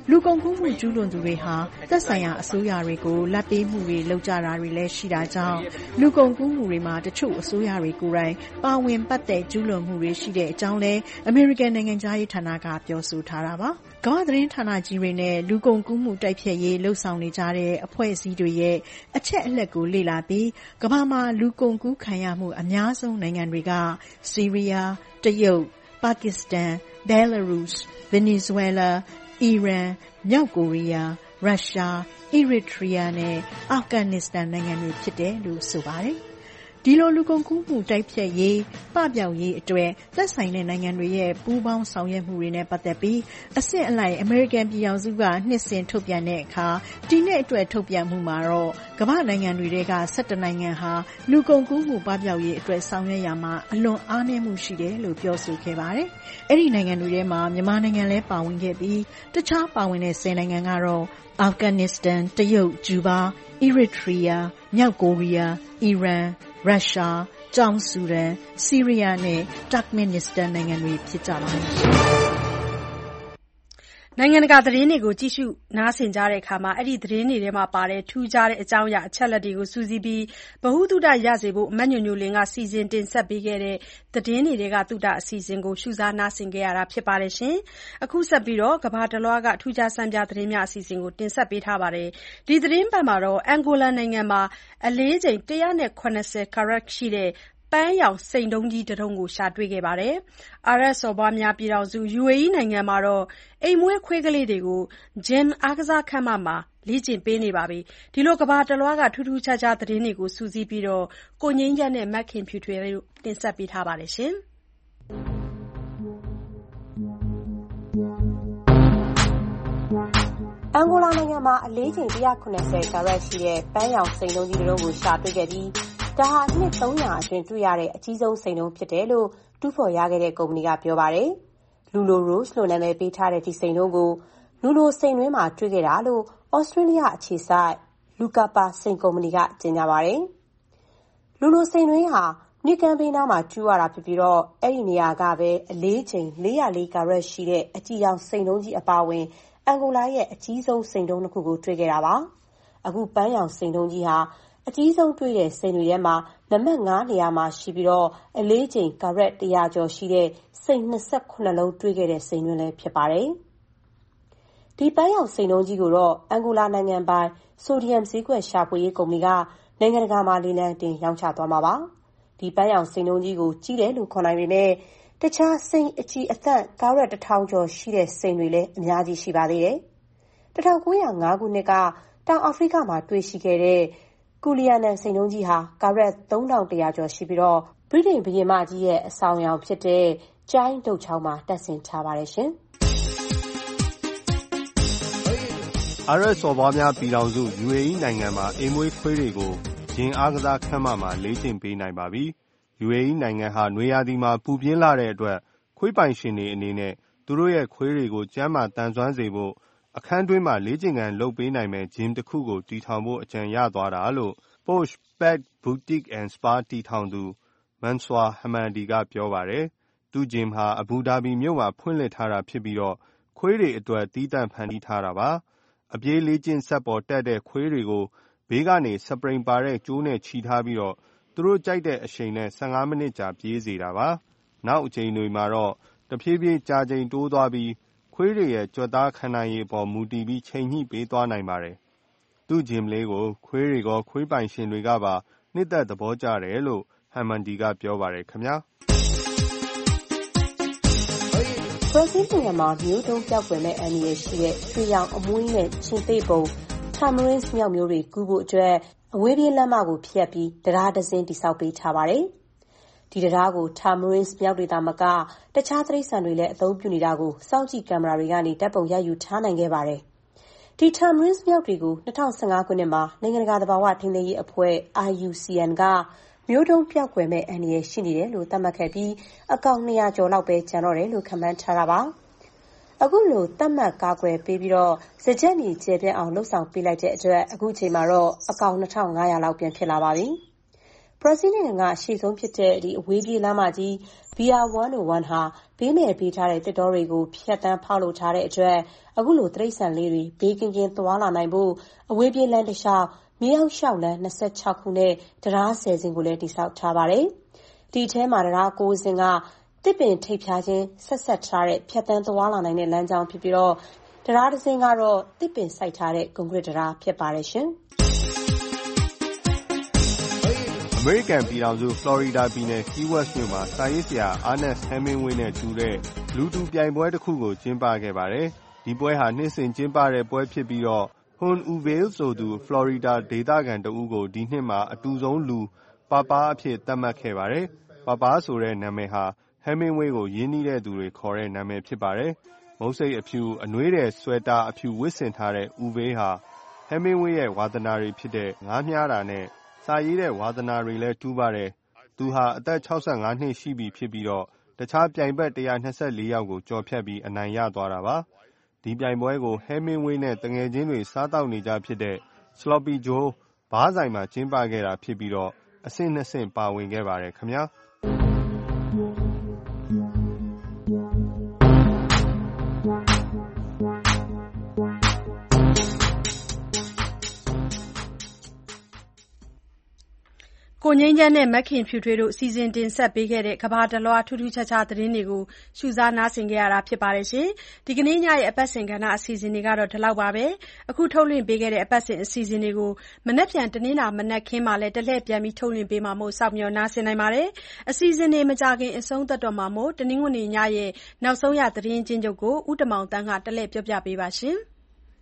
လူကုန်ကူးမှုကျူးလွန်သူတွေဟာသက်ဆိုင်ရာအစိုးရတွေကိုလာဘ်ပေးမှုတွေလုပ်ကြတာတွေလည်းရှိတာကြောင့်လူကုန်ကူးမှုတွေမှာတချို့အစိုးရတွေကိုယ်တိုင်ပါဝင်ပတ်သက်ကျူးလွန်မှုတွေရှိတဲ့အကြောင်းလည်းအမေရိကန်နိုင်ငံခြားရေးဌာနကပြောဆိုထားတာပါ။ကမ္ဘာသတင်းဌာနကြီးတွေနဲ့လူကုန်ကူးမှုတိုက်ဖျက်ရေးလှုပ်ဆောင်နေကြတဲ့အဖွဲ့အစည်းတွေရဲ့အချက်အလက်ကိုလေ့လာပြီးကမ္ဘာမှာလူကုန်ကူးခံရမှုအများဆုံးနိုင်ငံတွေကဆီးရီးယား၊တရုတ်၊ပါကစ္စတန်၊ဘဲလာရုစ်၊ဗင်နီဇွဲလား၊အီရန်၊မြောက်ကိုရီးယား၊ရုရှား၊အီရီထရီးယားနဲ့အာဖဂန်နစ္စတန်နိုင်ငံတွေဖြစ်တယ်လို့ဆိုပါတယ်။ဒီလိုလူကုန်ကူးမှုတိုက်ဖျက်ရေးပပျောက်ရေးအတွက်သက်ဆိုင်တဲ့နိုင်ငံတွေရဲ့ပူးပေါင်းဆောင်ရွက်မှုတွေနဲ့ပတ်သက်ပြီးအဆင့်အလိုက်အမေရိကန်ပြည်ထောင်စုကနှစ်စဉ်ထုတ်ပြန်တဲ့အခါဒီနှစ်အတွက်ထုတ်ပြန်မှုမှာတော့ကမ္ဘာနိုင်ငံတွေကဆယ့်တစ်နိုင်ငံဟာလူကုန်ကူးမှုပပျောက်ရေးအတွက်ဆောင်ရွက်ရမှာအလွန်အားနည်းမှုရှိတယ်လို့ပြောဆိုခဲ့ပါတယ်။အဲ့ဒီနိုင်ငံတွေထဲမှာမြန်မာနိုင်ငံလည်းပါဝင်ခဲ့ပြီးတခြားပါဝင်တဲ့ဆယ်နိုင်ငံကတော့အာဖဂန်နစ္စတန်၊တရုတ်၊ဂျူဘာ၊အီရီထရီးယား၊မြောက်ကိုရီးယား၊အီရန်၊ရုရှား၊တောင်ဆူဒန်၊ဆီးရီးယားနဲ့တာ့ခ်မင်နစ္စတန်နိုင်ငံတွေဖြစ်ကြပါတယ်။နိုင်ငံတကာသတင်းတွေကိုကြည့်ရှုနားဆင်ကြတဲ့အခါအဲ့ဒီသတင်းတွေထဲမှာပါတဲ့ထူးခြားတဲ့အကြောင်းအရာအချက်အလက်တွေကိုစုစည်းပြီးဗဟုသုတရစေဖို့မညွန့်ညိုလင်းကစီစဉ်တင်ဆက်ပေးခဲ့တဲ့သတင်းတွေထဲကသုတအစီအစဉ်ကိုရှုစားနားဆင်ခဲ့ရတာဖြစ်ပါတယ်ရှင်။အခုဆက်ပြီးတော့ကမ္ဘာတလွှားကထူးခြားစံပြသတင်းများအစီအစဉ်ကိုတင်ဆက်ပေးထားပါတယ်။ဒီသတင်းပတ်မှာတော့အန်ဂိုလာနိုင်ငံမှာအလေးချိန်တစ်ရာနဲ့ခုနှစ်ဆယ်ကာရက်ရှိတဲ့ပန်းရောင်စိန်တုံးကြီးတစ်တုံးကိုရှာတွေ့ခဲ့ပါတယ်။အာရပ်စော်ဘွားများပြည်ထောင်စု ယူအေအီ နိုင်ငံမှာတော့အိမ်မွေးခွေးကလေးတွေကိုဂျင်အားကစားခန်းမမှာလေ့ကျင့်ပေးနေပါပြီ။ဒီလိုကမ္ဘာတလွှားကထူးထူးခြားခြားသတင်းတွေကိုစုစည်းပြီးတော့ကိုငြိမ်းချမ်းနဲ့မခင်ဖြူထွေးတို့တင်ဆက်ပေးထားပါတယ်ရှင်။အန်ဂိုလာနိုင်ငံမှာအလေးချိန်တစ်ရာခုနှစ်ဆယ်ကာရက်ရှိတဲ့ပန်းရောင်စိန်တုံးကြီးတစ်တုံးကိုရှာတွေ့ခဲ့ပြီးဒါဟာနှစ်သုံးရာအတွင်းတွေ့ရတဲ့အကြီးဆုံးစိန်တုံးဖြစ်တယ်လို့တူးဖော်ရခဲ့တဲ့ကုမ္ပဏီကပြောပါတယ်။လူလိုရို့စ်လို့နာမည်ပေးထားတဲ့ဒီစိန်တုံးကိုလူလိုစိန်တွင်းမှာတွေ့ခဲ့တာလို့ဩစတြေးလျအခြေစိုက်လူကာပါစိန်ကုမ္ပဏီကကြေညာပါတယ်။လူလိုစိန်တွင်းဟာမြစ်ကမ်းဘေးနားမှာကျူးရတာဖြစ်ပြီးတော့အဲ့ဒီနေရာကပဲအလေးချိန်လေးရာလေးကာရက်ရှိတဲ့အကြီးရောင်စိန်တုံးကြီးအပါအဝင်အန်ဂိုလာရဲ့အကြီးဆုံးစိန်တုံးတစ်ခုကိုတွေ့ခဲ့တာပါ။အခုပန်းရောင်စိန်တုံးကြီးဟာအကြီးဆုံးတွေ့တဲ့စိန်တွေထဲမှာနံပါတ်ငါးနေရာမှာရှိပြီးတော့အလေးချိန်ကာရက်တစ်ရာကျော်ရှိတဲ့စိန်နှစ်ဆယ့်ခုနှစ်လုံးတွေ့ခဲ့တဲ့စိန်တွင်းလည်းဖြစ်ပါတယ်။ဒီပန်းရောင်စိန်တုံးကြီးကိုတော့အန်ဂိုလာနိုင်ငံပိုင်ဆိုဒီယမ်ဈေးကွက်ရှာဖွေရေးကုမ္ပဏီကနိုင်ငံတကာမှာလေလံတင်ရောင်းချသွားမှာပါ။ဒီပန်းရောင်စိန်တုံးကြီးကိုကြီးတယ်လို့ခေါ်နိုင်ပေမဲ့တခြားစိန်အကြီးအသန့်ကာရက်တစ်ထောင်ကျော်ရှိတဲ့စိန်တွေလည်းအများကြီးရှိပါသေးတယ်။တစ်ထောင်ကိုးရာငါးခုနှစ်ကတောင်အာဖရိကမှာတွေ့ရှိခဲ့တဲ့ကူလီယာနန်စိန်တုံးကြီးဟာကာရက်သုံးထောင်တစ်ရာကျော်ရှိပြီးတော့ဗြိတိန်ဘုရင်မကြီးရဲ့အဆောင်အယောင်ဖြစ်တဲ့ကျိုင်းတုတ်ချောင်းမှာတပ်ဆင်ထားပါတယ်ရှင်။အာရပ်စော်ဘွားများပြည်ထောင်စု ယူအေအီ နိုင်ငံမှာအိမ်မွေးခွေးတွေကိုဂျင်အားကစားခန်းမမှာလေ့ကျင့်ပေးနိုင်ပါပြီ။ ယူအေအီ နိုင်ငံဟာနွေရာသီမှာပူပြင်းလာတဲ့အတွက်ခွေးပိုင်ရှင်တွေအနေနဲ့သူတို့ရဲ့ခွေးတွေကိုကျန်းမာသန်စွမ်းစေဖို့အခန်းတွင်းမှာလေ့ကျင့်ခန်းလုပ်ပေးနိုင်မယ့်ဂျင်တစ်ခုကိုတည်ထောင်ဖို့အကြံရသွားတာလို့ Posh Pet Boutique and Spa တည်ထောင်သူ Mansour Hamadi ကပြောပါတယ်။သူ့ဂျင်ဟာအဘူဒါဘီမြို့မှာဖွင့်လှစ်ထားတာဖြစ်ပြီးတော့ခွေးတွေအတွက်သီးသန့်ဖန်တီးထားတာပါ။အပြေးလေ့ကျင့်စက်ပေါ်တက်တဲ့ခွေးတွေကိုဘေးကနေစပရိန်ပါတဲ့ကြိုးနဲ့ချီထားပြီးတော့သူတို့ကြိုက်တဲ့အချိန်နဲ့ဆယ့်ငါးမိနစ်ကြာပြေးစေတာပါ။နောက်အချိန်တွေမှာတော့တဖြည်းဖြည်းကြာချိန်တိုးသွားပြီးခွေးတွေရဲ့ကြွက်သားခံနိုင်ရည်ပေါ်မူတည်ပြီးချိန်ညှိပေးသွားနိုင်ပါတယ်။သူ့ဂျင်လေးကိုခွေးတွေကခွေးပိုင်ရှင်တွေကပါနှစ်သက်သဘောကျတယ်လို့ Hamadi ကပြောပါတယ်ခင်ဗျာ။ဘရာဇီးနိုင်ငံမှာမျိုးတုံးပျောက်ကွယ်မဲ့အန္တရာယ်ရှိတဲ့ရွှေရောင်အမွှေးနဲ့ချင်းသေးပုံ Tamarins မြောက်မျိုးတွေကူးဖို့အတွက်အဝေးပြေးလမ်းမကိုဖျက်ပြီးတရားတစ်စင်းတိစောက်ပေးထားပါတယ်။ဒီတရားကို Tamarins မြောက်တွေသာမကတခြားတိရစ္ဆာန်တွေလည်းအသုံးပြုနေတာကိုစောင့်ကြည့်ကင်မရာတွေကနေတပ်ပုံရိုက်ယူထားနိုင်ခဲ့ပါတယ်။ဒီ Tamarins မြောက်တွေကို၂၀၁၅ခုနှစ်မှာနိုင်ငံတကာသဘာဝထိန်းသိမ်းရေးအဖွဲ့ I U C N ကမျိုးတုံးပျောက်ကွယ်မဲ့အန္တရာယ်ရှိနေတယ်လို့သတ်မှတ်ခဲ့ပြီးအကောင်နှစ်ရာကျော်လောက်ပဲကျန်တော့တယ်လို့ခန့်မှန်းထားတာပါ။အခုလိုသတ်မှတ်ကာကွယ်ပေးပြီးတော့စကြက်မြေကျယ်ပြန့်အောင်လှုပ်ဆောင်ပေးလိုက်တဲ့အတွက်အခုချိန်မှာတော့အကောင်နှစ်ထောင်ငါးရာလောက်ပြန်ဖြစ်လာပါပြီ။ဘရာဇီးနိုင်ငံကအရှေ့ဆုံးဖြစ်တဲ့အဝေးပြေးလမ်းမကြီး ဗီ အား one oh one ဟာဘေးမဲ့ပေးထားတဲ့သစ်တောတွေကိုဖြတ်သန်းဖောက်လုပ်ထားတဲ့အတွက်အခုလိုတိရစ္ဆာန်လေးတွေဘေးကင်းကင်းသွားလာနိုင်ဖို့အဝေးပြေးလမ်းတစ်လျှောက်မြေအောက်လျှောက်လမ်း၂၆ခုနဲ့တံတား၁၀စင်းကိုလည်းတည်ဆောက်ထားပါတယ်။ဒီထဲမှာတံတား၉စင်းကတစ်ပင်ထိပ်ဖြာချင်းဆက်ဆက်ထားတဲ့ဖြတ်သန်းသွားလာနိုင်တဲ့လမ်းကြောင်းဖြစ်ပြီးတော့တံတားတစ်စင်းကတော့တစ်ပင်စိုက်ထားတဲ့ကွန်ကရစ်တံတားဖြစ်ပါတယ်ရှင်။အမေရိကန်ပြည်ထောင်စုဖလော်ရီဒါပြည်နယ် Key West မြို့မှာစာရေးဆရာ Ernest Hemingway နဲ့တူတဲ့လူတူပြိုင်ပွဲတစ်ခုကိုကျင်းပခဲ့ပါတယ်။ဒီပွဲဟာနှစ်စဉ်ကျင်းပတဲ့ပွဲဖြစ်ပြီးတော့ Hon Uvale ဆိုသူဖလော်ရီဒါဒေသခံတဦးကိုဒီနှစ်မှာအတူဆုံးလူပါပါအဖြစ်သတ်မှတ်ခဲ့ပါတယ်။ပါပါဆိုတဲ့နာမည်ဟာ Hemingway ကိုရင်းနှီးတဲ့သူတွေခေါ်တဲ့နာမည်ဖြစ်ပါတယ်။မုတ်စိတ်အဖြူအနွေးတဲ့ဆွဲတာအဖြူဝတ်ဆင်ထားတဲ့ Uvale ဟာ Hemingway ရဲ့ဝါသနာတွေဖြစ်တဲ့ငါးမြားတာနဲ့စာရေးတဲ့ဝါသနာတွေလည်းတူးပါတယ်။သူဟာအသက်၆၅နှစ်ရှိပြီဖြစ်ပြီးတော့တခြားပြိုင်ဘက်၁၂၄ယောက်ကိုကျော်ဖြတ်ပြီးအနိုင်ရသွားတာပါ။ဒီပြိုင်ပွဲကို Hemingway နဲ့တငယ်ချင်းတွေစားတောက်နေကြဖြစ်တဲ့ Sloppy Joe ဘားဆိုင်မှာကျင်းပခဲ့တာဖြစ်ပြီးတော့အဆင့်နှစ်ဆင့်ပါဝင်ခဲ့ပါတယ်ခင်ဗျာ။ကိုငြိမ်းချမ်းနဲ့မခင်ဖြူထွေးတို့စီစဉ်တင်ဆက်ပေးခဲ့တဲ့ကမ္ဘာတလွှားထူးထူးခြားခြားသတင်းတွေကိုရှုစားနားဆင်ခဲ့ရတာဖြစ်ပါတယ်ရှင်။ဒီကနေ့ညရဲ့အပတ်စဉ်ကဏ္ဍအစီအစဉ်တွေကတော့ဒီလောက်ပါပဲ။အခုထုတ်လွှင့်ပေးခဲ့တဲ့အပတ်စဉ်အစီအစဉ်တွေကိုမနက်ဖြန်တနင်္လာမနက်ခင်းမှာလည်းတလှည့်ပြန်ပြီးထုတ်လွှင့်ပေးမှာမို့စောင့်မျှော်နားဆင်နိုင်ပါတယ်။အစီအစဉ်တွေမကြခင်အဆုံးသတ်တော့မှာမို့တနင်္ဂနွေညရဲ့နောက်ဆုံးရသတင်းချင်းချုပ်ကိုဦးတမောင်တန်းကတလှည့်ပြောပြပေးပါရှင်။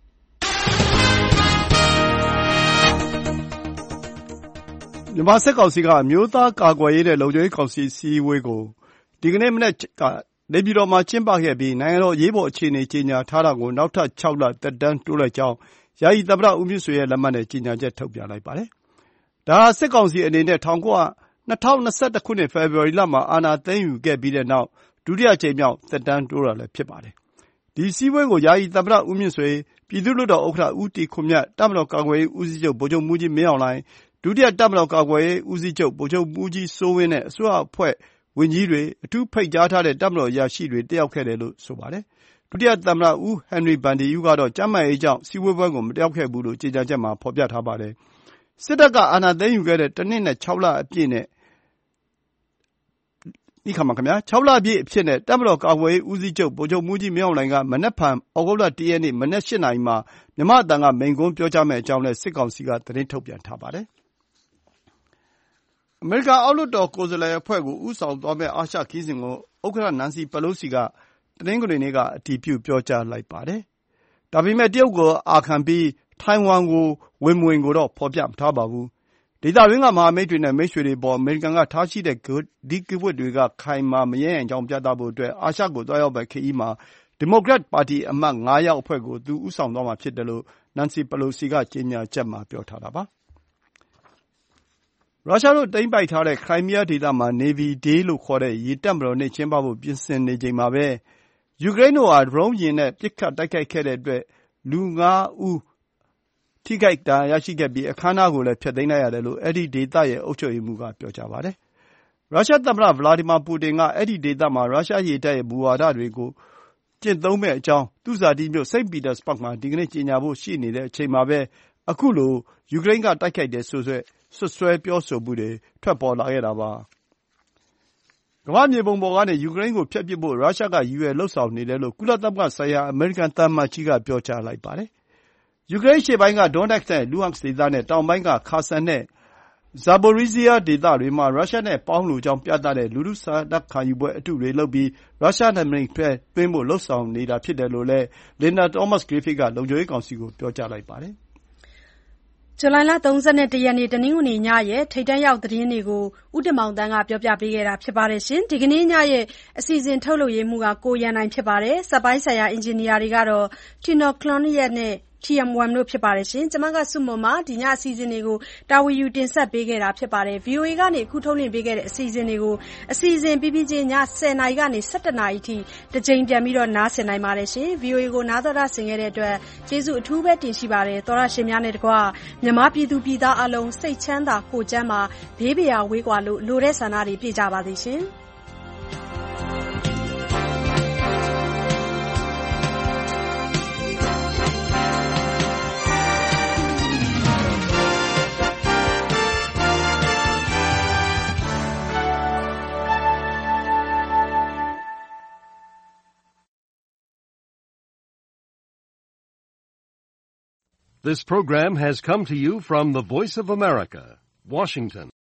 မြန်မာစစ်ကောင်စီကအမျိုးသားကာကွယ်ရေးနဲ့လုံခြုံရေးကောင်စီအစည်းအဝေးကိုဒီကနေ့မနက်ကနေပြည်တော်မှာကျင်းပခဲ့ပြီးနိုင်ငံတော်အရေးပေါ်အခြေအနေကြေညာထားတာကိုနောက်ထပ်၆လသက်တမ်းတိုးလိုက်ကြောင်းယာယီသမ္မတဦးမြင့်ဆွေရဲ့လက်မှတ်နဲ့ကြေညာချက်ထုတ်ပြန်လိုက်ပါတယ်။ဒါဟာစစ်ကောင်စီအနေနဲ့၂၀၂၁ခုနှစ်ဖေဖော်ဝါရီလမှာအာဏာသိမ်းယူခဲ့ပြီးတဲ့နောက်ဒုတိယအကြိမ်မြောက်သက်တမ်းတိုးတာလည်းဖြစ်ပါတယ်။ဒီအစည်းအဝေးကိုယာယီသမ္မတဦးမြင့်ဆွေ၊ပြည်သူ့လွှတ်တော်ဥက္ကဋ္ဌဦးတီခွန်မြတ်၊တပ်မတော်ကာကွယ်ရေးဦးစီးချုပ်ဗိုလ်ချုပ်မှူးကြီးမင်းအောင်လှိုင်၊ဒုတိယတပ်မတော်ကာကွယ်ရေးဦးစီးချုပ်ဗိုလ်ချုပ်မှူးကြီးစိုးဝင်းနဲ့အစိုးရအဖွဲ့ဝန်ကြီးတွေ၊အထူးဖိတ်ကြားထားတဲ့တပ်မတော်အရာရှိတွေတက်ရောက်ခဲ့တယ်လို့ဆိုပါတယ်။ဒုတိယသမ္မတဦးဟင်နရီဗန်ဒီယူးကတော့ကျန်းမာရေးကြောင့်စည်းဝေးပွဲကိုမတက်ရောက်ခဲ့ဘူးလို့ကြေညာချက်မှာဖော်ပြထားပါတယ်။စစ်တပ်ကအာဏာသိမ်းယူခဲ့တဲ့တနှစ်နဲ့၆လအပြည့်နဲ့ဒီခါမှာခင်ဗျာ၆လပြည့်အဖြစ်နဲ့တပ်မတော်ကာကွယ်ရေးဦးစီးချုပ်ဗိုလ်ချုပ်မှူးကြီးမင်းအောင်လှိုင်ကမနက်ဖြန်ဩဂုတ်လ၁ရက်နေ့မနက်၈နာရီမှာမြန်မာ့အသံကမိန့်ခွန်းပြောကြားမယ့်အကြောင်းလည်းစစ်ကောင်စီကသတင်းထုတ်ပြန်ထားပါတယ်။အမေရိကန်အောက်လွှတ်တော်ကိုယ်စားလှယ်အဖွဲ့ကိုဦးဆောင်သွားမယ့်အာရှခရီးစဉ်ကိုဥက္ကဋ္ဌနန်စီပလိုစီကတနင်္ဂနွေနေ့ကအတည်ပြုပြောကြားလိုက်ပါတယ်။ဒါပေမဲ့တရုတ်ကိုအာခံပြီးထိုင်ဝမ်ကိုဝင်မဝင်ကိုတော့ဖော်ပြမထားပါဘူး။ဒေသတွင်းကမဟာမိတ်တွေနဲ့မိတ်ဆွေတွေအပေါ်အမေရိကန်ကထားရှိတဲ့ဒီကဝတ်တွေကခိုင်မာမရဲရင်ကြောင်းပြသဖို့အတွက်အာရှကိုသွားရောက်မယ့်ခရီးမှာဒီမိုကရက်ပါတီအမတ်ငါးယောက်အဖွဲ့ကိုသူဦးဆောင်သွားမှာဖြစ်တယ်လို့နန်စီပလိုစီကကြေညာချက်မှာပြောထားတာပါ။ရုရှားတို့သိမ်းပိုက်ထားတဲ့ခရိုင်းမီးယားဒေသမှာ Navy Day လို့ခေါ်တဲ့ရေတပ်မတော်နေ့ကျင်းပဖို့ပြင်ဆင်နေချိန်မှာပဲယူကရိန်းတို့ဟာဒရုန်းယာဉ်နဲ့ပစ်ခတ်တိုက်ခိုက်ခဲ့တဲ့အတွက်လူငါးဦးထိခိုက်ဒဏ်ရာရရှိခဲ့ပြီးအခမ်းအနားကိုလည်းဖျက်သိမ်းလိုက်ရတယ်လို့အဲဒီဒေသရဲ့အုပ်ချုပ်ရေးမှူးကပြောကြားပါတယ်။ရုရှားသမ္မတဗလာဒီမာပူတင်ကအဲဒီဒေသမှာရုရှားရေတပ်ရဲ့မူဝါဒတွေကိုကျင့်သုံးမယ့်အကြောင်းသူ့ဇာတိမြို့စိန့်ပီတာစဘတ်မှာဒီကနေ့ကြေညာဖို့ရှိနေတဲ့အချိန်မှာပဲအခုလိုယူကရိန်းကတိုက်ခိုက်တယ်ဆိုတဲ့စွပ်စွဲပြောဆိုမှုတွေထွက်ပေါ်လာခဲ့တာပါ။ကမ္ဘာ့မြေပုံပေါ်ကနေယူကရိန်းကိုဖျက်ပစ်ဖို့ရုရှားကရည်ရွယ်လုပ်ဆောင်နေတယ်လို့ကုလသမဂ္ဂဆိုင်ရာအမေရိကန်သံအမတ်ကြီးကပြောကြားလိုက်ပါတယ်။ယူကရိန်းအရှေ့ပိုင်းက Donetsk နဲ့ Luhansk ဒေသနဲ့တောင်ပိုင်းက Kherson နဲ့ Zaporizhzhia ဒေသတွေမှာရုရှားနဲ့ပေါင်းလိုကြောင်းပြသတဲ့လူထုဆန္ဒခံယူပွဲအတုတွေလုပ်ပြီးရုရှားနာမည်သွင်းဖို့လုပ်ဆောင်နေတာဖြစ်တယ်လို့လည်း Linda Thomas-Greenfield ကလုံခြုံရေးကောင်စီကိုပြောကြားလိုက်ပါတယ်။ဇူလိုင်လ၃၁ရက်နေ့တနင်္ဂနွေညရဲ့ထိပ်တန်းရောက်သတင်းတွေကိုဦးတင်မောင်သန်းကပြောပြပေးခဲ့တာဖြစ်ပါတယ်ရှင်။ဒီကနေ့ညရဲ့အစီအစဉ်ထုတ်လုပ်ရေးမှူးကကိုရန်နိုင်ဖြစ်ပါတယ်။စက်ပိုင်းဆိုင်ရာအင်ဂျင်နီယာတွေကတော့ Tino Clonier နဲ့ T M one တို့ဖြစ်ပါတယ်ရှင်ကျွန်မကစုမုံမှာဒီညအစီအစဉ်တွေကိုတာဝန်ယူတင်ဆက်ပေးခဲ့တာဖြစ်ပါတယ် V O A ကနေအခုထုတ်လွှင့်ပေးခဲ့တဲ့အစီအစဉ်တွေကိုအစီအစဉ်ပြီးပြီးချင်းညtenနာရီကနေsevenနာရီထိတစ်ကြိမ်ပြန်ပြီးတော့နားဆင်နိုင်ပါတယ်ရှင် V O A ကိုနားတော်တာဆင်ခဲ့တဲ့အတွက်ကျေးဇူးအထူးပဲတင်ရှိပါတယ်သောရရှင်များနဲ့တကွမြန်မာပြည်သူပြည်သားအလုံးစိတ်ချမ်းသာကိုယ်ကျန်းမာဘေးပရာဝေးကွာလို့လိုတဲ့ဆန္ဒတွေပြည့်ကြပါသည်ရှင် This program has come to you from the Voice of America, Washington.